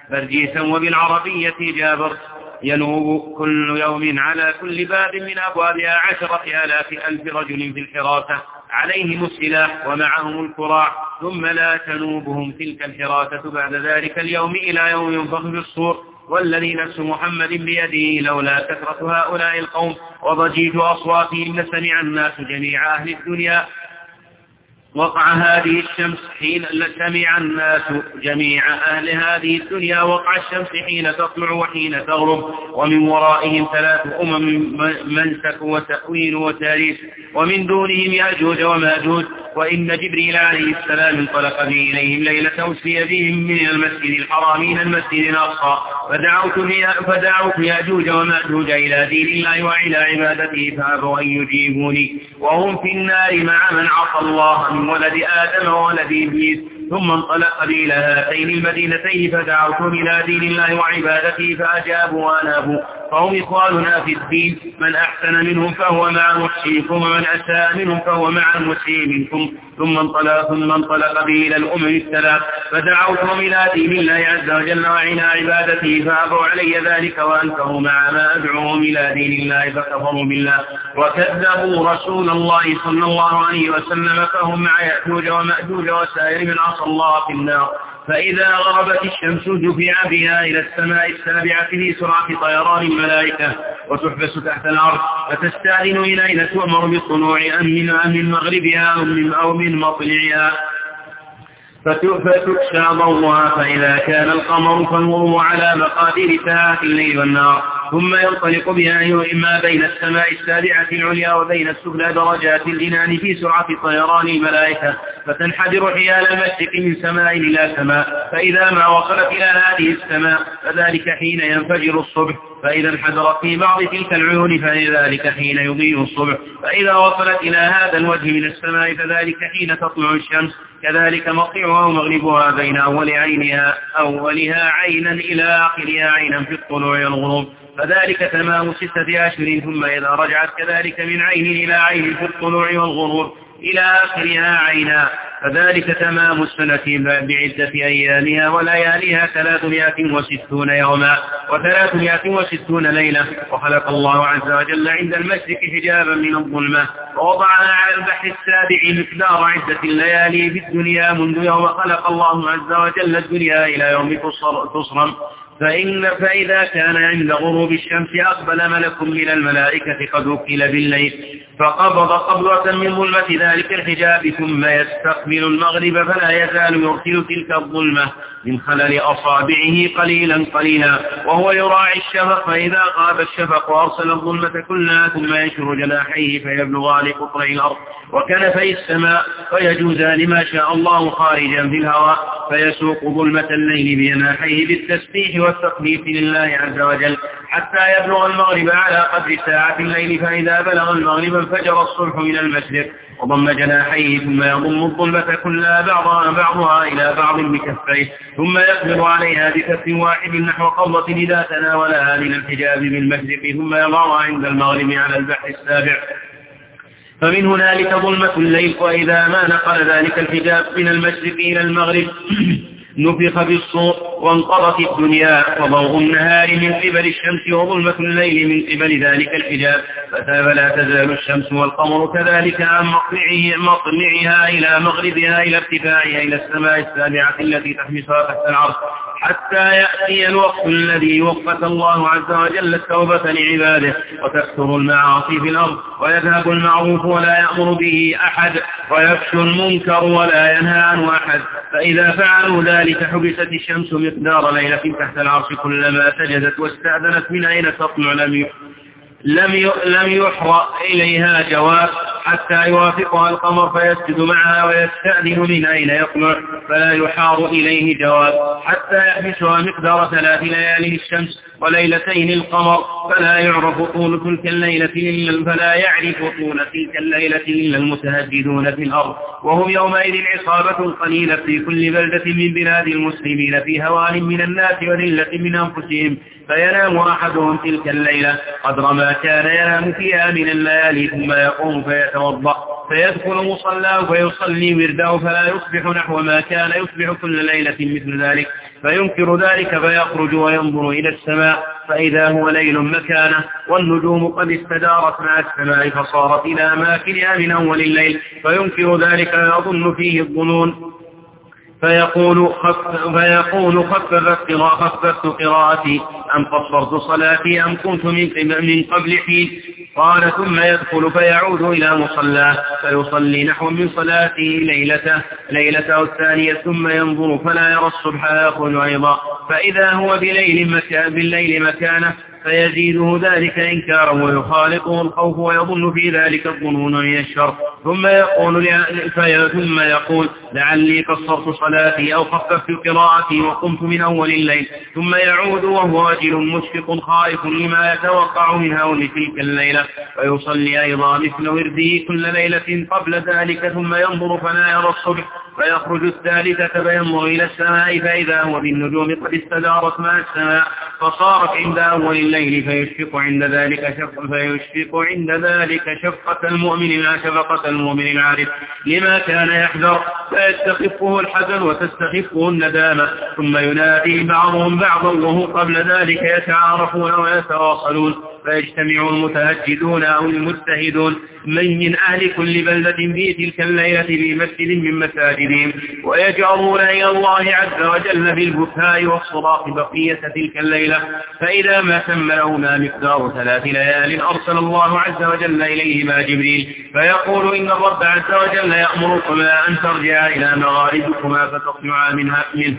برجيسا وبالعربية جابر ينوب كل يوم على كل باب من أبوابها عشرة آلاف ألف رجل في الحراسة عليهم السلاح ومعهم الكراع، ثم لا تنوبهم تلك الحراسة بعد ذلك اليوم إلى يوم ينفخ في الصور، والذي نفس محمد بيده لولا كثرة هؤلاء القوم وضجيج أصواتهم لسمع الناس جميع أهل الدنيا وقع هذه الشمس حين سمع الناس جميع أهل هذه الدنيا وقع الشمس حين تطلع وحين تغرب، ومن ورائهم ثلاث أمم منسك وتأويل وتاريخ، ومن دونهم يأجوج وماجوج. وإن جبريل عليه السلام انطلق به إليهم ليلة أسري بهم من المسجد الحرام إلى المسجد الأقصى، فدعوت, فدعوت يأجوج وماجوج إلى دين الله وإلى عبادته فأبوا أن يجيبوني، وهم في النار مع من عصى الله من ولد آدم وولد إبليس. ثم انطلق بي إلى هاتين المدينتين فدعوتهم إلى دين الله وعبادته فأجابوا وأنابوا، فهم إخواننا في الدين، من أحسن منهم فهو مع محسنكم ومن أساء منهم فهو مع المسيء منكم. ثم انطلق, ثم انطلق بي إلى الأمم الثلاث فدعوتهم إلى دين الله عز وجل وإلى عبادته فأبوا علي ذلك وأنكروا مع ما أدعوهم إلى دين الله فكفروا بالله وكذبوا رسول الله صلى الله عليه وسلم، فهم مع يأجوج ومأجوج وسائر من عصى الله في النار. فإذا غربت الشمس جفع بها إلى السماء السابعة في سرعة طيران الملائكة وتحبس تحت الأرض، فتستأذن إلى أين تؤمر بالطلوع أم من, أم من مغربها أو من, أو من مطلعها فتكشى ضوءها، فإذا كان القمر فالغروب على مقادير ساعات الليل والنهار، ثم ينطلق بها إما بين السماء السابعة العليا وبين السفلى درجات الجنان في سرعة طيران الملائكة، فتنحدر حيال المشرق من سماء إلى سماء، فإذا ما وصلت إلى هذه السماء فذلك حين ينفجر الصبح، فإذا انحدرت في بعض تلك العيون فذلك حين يضيء الصبح، فإذا وصلت إلى هذا الوجه من السماء فذلك حين تطلع الشمس، كذلك مطلعها ومغربها بين أول عينها أولها عينا إلى آخرها عينا في الطلوع والغروب، فذلك تمام ستة أشهر. ثم إذا رجعت كذلك من عين إلى عين في الطلوع والغروب إلى آخرها عينا، فذلك تمام السنة بعدة أيامها ولياليها ثلاثمائة وستون يوما وثلاثمائة وستون ليلة. وخلق الله عز وجل عند المشرق حجابا من الظلمة ووضعها على البحر السابع مقدار عدة الليالي في الدنيا منذ يوم خلق الله عز وجل الدنيا إلى يوم تصرم. فإن فإذا كان عند غروب الشمس أقبل ملك من الملائكة قد وكل بالليل فقبض قبضة من ظلمة ذلك الحجاب، ثم يستقبل المغرب فلا يزال يرسل تلك الظلمة من خلال أصابعه قليلا قليلا وهو يراعي الشفق، فإذا غاب الشفق أرسل الظلمة كلها ثم ينشر جناحيه فيبلغان لقطري الأرض وكنفي السماء فيجوزان ما شاء الله خارجا في الهواء، فيسوق ظلمة الليل بجناحيه بالتسبيح والتقديس لله عز وجل حتى يبلغ المغرب على قدر ساعة الليل، فإذا بلغ المغرب انفجر الصبح من المشرق وضم جناحيه ثم يضم الظلمة كلها بعضها بعضها إلى بعض بكفيه ثم يقبض عليها بكف واحد نحو قبضة إذا تناولها من الحجاب بالمشرق ثم يضعها عند المغرب على البحر السابع، فمن هنالك ظلمة الليل. وإذا ما نقل ذلك الحجاب من المشرق إلى المغرب نفخ في الصور وانقضت الدنيا، وضوء النهار من قبل الشمس وظلمة الليل من قبل ذلك الحجاب، فلا تزال الشمس والقمر كذلك عن مطلعها إلى مغربها إلى ارتفاعها إلى السماء السابعة التي تحمسها تحت العرش، حتى يأتي الوقت الذي وقت الله عز وجل التوبة لعباده وتكثر المعاصي في الأرض ويذهب المعروف ولا يأمر به أحد ويفشو المنكر ولا ينهى عنه أحد، فإذا فعلوا ذلك حبست الشمس مقدار ليلة تحت العرش كلما سجدت واستأذنت من أين تطلع لم لم لم يحرأ إليها جواب حتى يوافقها القمر فيسجد معها ويستأذن من أين يطلع فلا يحار إليه جواب حتى يحبسها مقدار ثلاث ليالي الشمس وليلتين القمر، فلا يعرف طول تلك الليلة إلا فلا يعرف طول تلك الليلة إلا المتهجدون في الأرض، وهم يومئذ عصابة قليلة في كل بلدة من بلاد المسلمين في هوان من الناس وذلة من أنفسهم، فينام أحدهم تلك الليلة قدر ما كان ينام فيها من الليالي ثم يقوم فيتوضأ فيدخل مصلاه فيصلي ورده فلا يصبح نحو ما كان يصبح كل ليلة مثل ذلك، فينكر ذلك فيخرج وينظر إلى السماء فإذا هو ليل مكانه والنجوم قد استدارت مع السماء فصارت إلى أماكنها من أول الليل، فينكر ذلك ويظن فيه الظنون فيقول خف فيقول خففت خففت قراءتي أم قصرت صلاتي أم كنت من قبل حين. قال ثم يدخل فيعود إلى مصلاه فيصلي نحو من صلاته ليلته ليلته الثانية ثم ينظر فلا يرى الصبح يخرج أيضا، فإذا هو بليل مكان بالليل مكانه فيزيده ذلك إنكارا ويخالطه الخوف ويظن في ذلك الظنون من الشر، ثم يقول ثم يقول لعلي قصرت صلاتي أو خففت قراءتي وقمت من أول الليل، ثم يعود وهو وجل مشفق خائف لما يتوقع من هول تلك الليلة، فيصلي أيضا مثل ورده كل ليلة قبل ذلك ثم ينظر فلا يرى الصبح، فيخرج الثالثة فينظر إلى السماء فإذا هو بالنجوم قد استدارت مع السماء فصارت عند أول الليل، فيشفق عند ذلك شفق فيشفق عند ذلك شفقة المؤمن لا شفقة المؤمن العارف لما كان يحذر، فيستخفه الحزن وتستخفه الندامة، ثم ينادي بعضهم بعضا وهم قبل ذلك يتعارفون ويتواصلون، فيجتمع المتهجدون أو المجتهدون من من أهل كل بلدة في تلك الليلة في مسجد من مساجدهم، ويجعلون إلى الله عز وجل بالبكاء والصراخ بقية تلك الليلة، فإذا ما تم لهما مقدار ثلاث ليال أرسل الله عز وجل إليهما جبريل فيقول إن الرب عز وجل يأمركما أن ترجعا إلى مغاربكما فتصنعا منها منه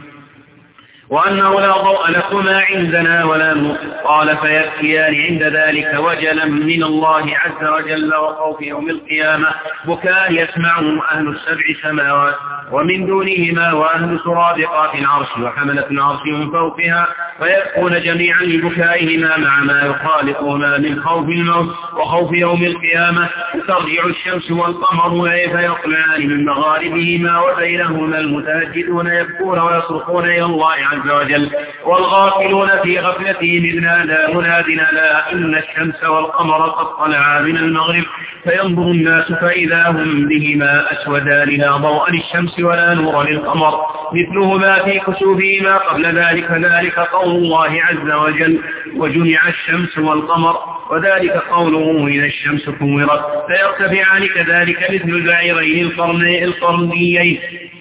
وأنه لا ضوء لكما عندنا ولا نور. قال فيبكيان عند ذلك وجلا من الله عز وجل وخوف يوم القيامة بكاء يسمعه أهل السبع سماوات ومن دونهما وأهل سرادقات العرش وحملة العرش من فوقها، فيبكون جميعا لبكائهما مع ما يخالطهما من خوف الموت وخوف يوم القيامة. ترجع الشمس والقمر فيطلعان من مغاربهما وبينهما المتهجدون يبكون ويصرخون إلى الله عز وجل، والغافلون في غفلتهم إذ نادى مناد لا إن الشمس والقمر قد طلعا من المغرب، فينظر الناس فإذا هم بهما أسودان لا ضوء للشمس ولا نور للقمر مثلهما في كسوفهما قبل ذلك، ذلك قول الله عز وجل وجمع الشمس والقمر، وذلك قوله إذا الشمس كورت، فيرتفعان كذلك مثل البعيرين القرنيين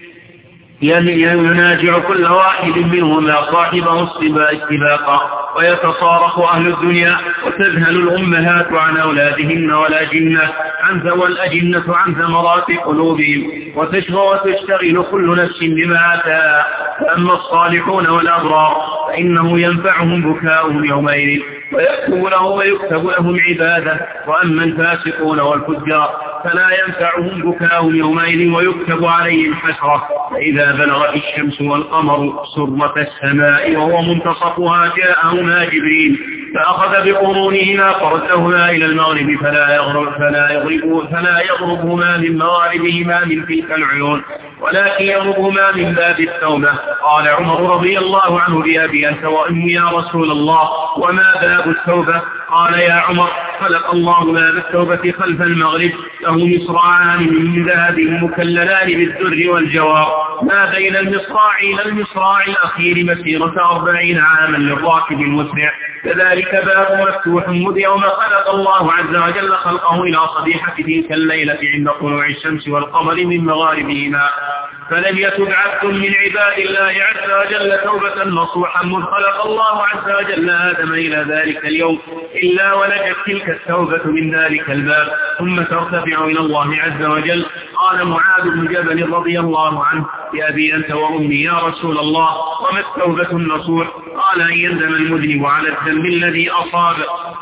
يناجع كل واحد منهما صاحبه السباقا، ويتصارخ أهل الدنيا وتذهل الأمهات عن أولادهن والأجنة عن والأجنة عن ثمرات قلوبهم وتشغل وتشتغل كل نفس بما أتاها، فأما الصالحون والأبرار فإنه ينفعهم بكاؤهم يومئذ ويكتب له ويكتب لهم عبادة، وأما الفاسقون والفجار فلا ينفعهم بكاؤهم يومئذ ويكتب عليهم حسرة. فإذا بلغت الشمس والقمر سرة السماء وهو منتصفها جاءهما جبريل فأخذ بقرونهما فردهما إلى المغرب فلا يغرب فلا يغرب فلا يغربهما من مغاربهما من تلك العيون ولكن يغربهما من باب التوبة. قال عمر رضي الله عنه بأبي أنت وأمي يا رسول الله وما باب التوبة؟ قال يا عمر خلق الله باب التوبة خلف المغرب له مصراعان من ذهب مكللان بالدر والجوار ما بين المصراع إلى المصراع الأخير مسيرة أربعين عاما للراكب المسرع، كذلك باب مفتوح مذ يوم خلق الله عز وجل خلقه إلى صبيحة تلك الليلة عند طلوع الشمس والقمر من مغاربهما، فلم يتب عبد من عباد الله عز وجل توبة نصوحا مذ خلق الله عز وجل آدم إلى ذلك اليوم إلا ولجت تلك التوبة من ذلك الباب ثم ترتفع إلى الله عز وجل. قال معاذ بن جبل رضي الله عنه يا أبي أنت وأمي يا رسول الله وما التوبة النصوح؟ قال أن يندم المذنب على الذنب الذي أصاب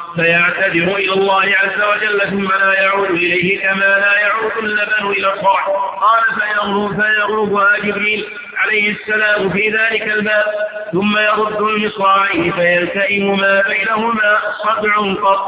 فيعتذر إلى الله عز وجل ثم لا يعود إليه كما لا يعود اللبن إلى الصرع. قال فيغرب فيغربها جبريل عليه السلام في ذلك الباب ثم يرد المصراعين فيلتئم ما بينهما صدع قط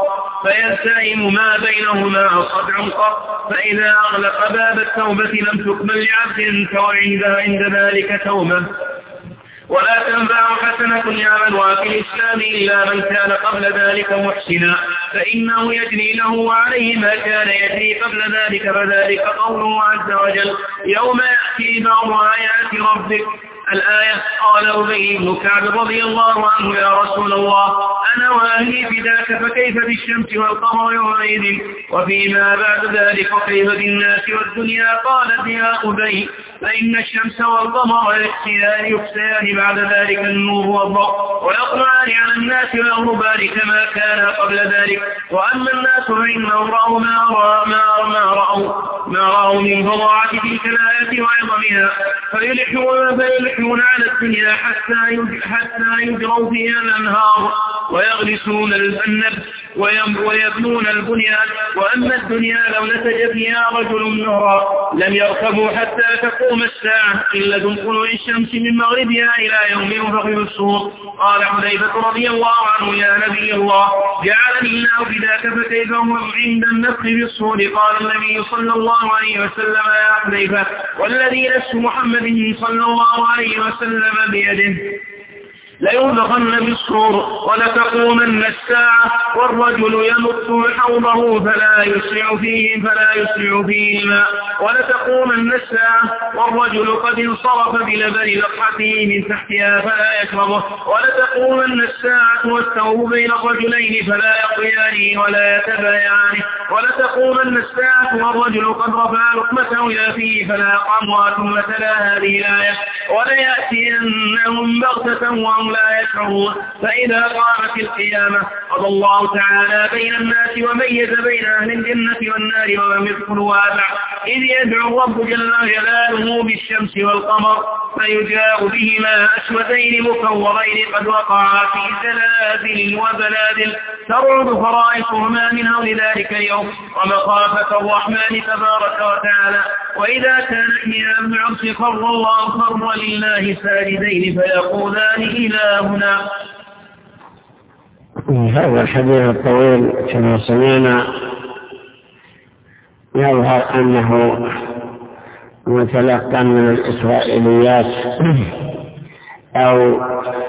فيلتئم ما بينهما صدع قط فإذا أغلق باب التوبة لم تقبل لعبد وعند عند ذلك توبة ولا تنفع حسنة يعملها في الإسلام إلا من كان قبل ذلك محسنا فإنه يجري له وعليه ما كان يجري قبل ذلك فذلك قوله عز وجل يوم يأتي بعض آيات ربك الآية. قال أبي بن كعب رضي الله عنه يا رسول الله أنا وأهلي فداك فكيف بالشمس والقمر يومئذ وفيما بعد ذلك كيف بالناس والدنيا؟ قالت يا أبي فإن الشمس والقمر يكسيان بعد ذلك النور والضوء ويطلعان على الناس ويغربان كما كان قبل ذلك وأما الناس فإنهم رأوا ما رأوا ما, ما رأوا ما رأوا من فظاعة تلك الآيات وعظمها فيلحون فيلحون على الدنيا حتى حتى يجروا فيها الأنهار ويغرسون النبت ويبنون البنيان. وأما الدنيا لو نتج فيها رجل نهرا لم يركبوا حتى تقوم الساعة إلا دخول الشمس من مغربها إلى يوم ينفخ في الصور. قال حذيفة رضي الله عنه يا نبي الله جعلني الله فداك فكيف هم عند النفخ في الصور؟ قال النبي صلى الله عليه وسلم يا حذيفة والذي نفس محمد صلى الله عليه وسلم بيده لينفخن بالصور ولتقومن الساعة والرجل يمت حوضه فلا يسرع فيه فلا يسرع فيه الماء ولتقومن الساعة والرجل قد انصرف بلبن لقحته من تحتها فلا يشربه ولتقومن الساعة والثوب بين الرجلين فلا يقيانه ولا يتبايعانه ولتقومن الساعة والرجل قد رفع لقمته إلى فيه فلا يقعمها ثم تلا هذه الآية وليأتينهم بغتة وهم لا يشعرون. فإذا قامت القيامة قضى الله تعالى بين الناس وميز بين أهل الجنة والنار ومن يدخلها بعد إذ يدعو الرب جل جلاله بالشمس والقمر فيجاء بهما أسودين مكورين قد وقعا في زلازل وبلادل ترعد فرائصهما من هول ذلك اليوم ومخافة الرحمن تبارك وتعالى. وإذا كان حيام العرش خر الله خر لله ساجدين فيقولان إلهنا. هذا الحديث الطويل كما سمعنا يظهر أنه متلقى من الإسرائيليات أو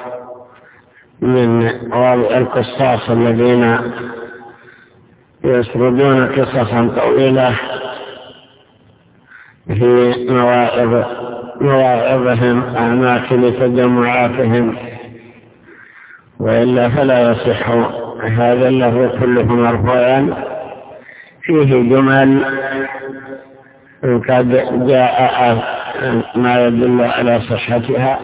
من القصاص الذين يسردون قصصا طويلة في مواعظ مواعظهم أماكن تجمعاتهم وإلا فلا يصح هذا اللفظ كله مرفوعا فيه جمل قد جاء ما يدل على صحتها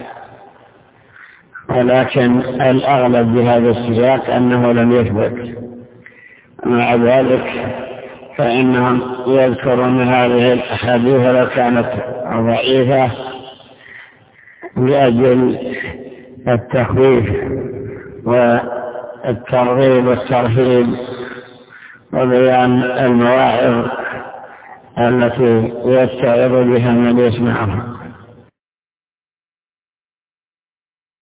ولكن الأغلب بهذا السياق أنه لم يثبت. مع ذلك فإنهم يذكرون هذه الأحاديث لو كانت ضعيفة لأجل التخويف والترغيب والترهيب وبيان المواعظ التي يستعرض بها من يسمعها.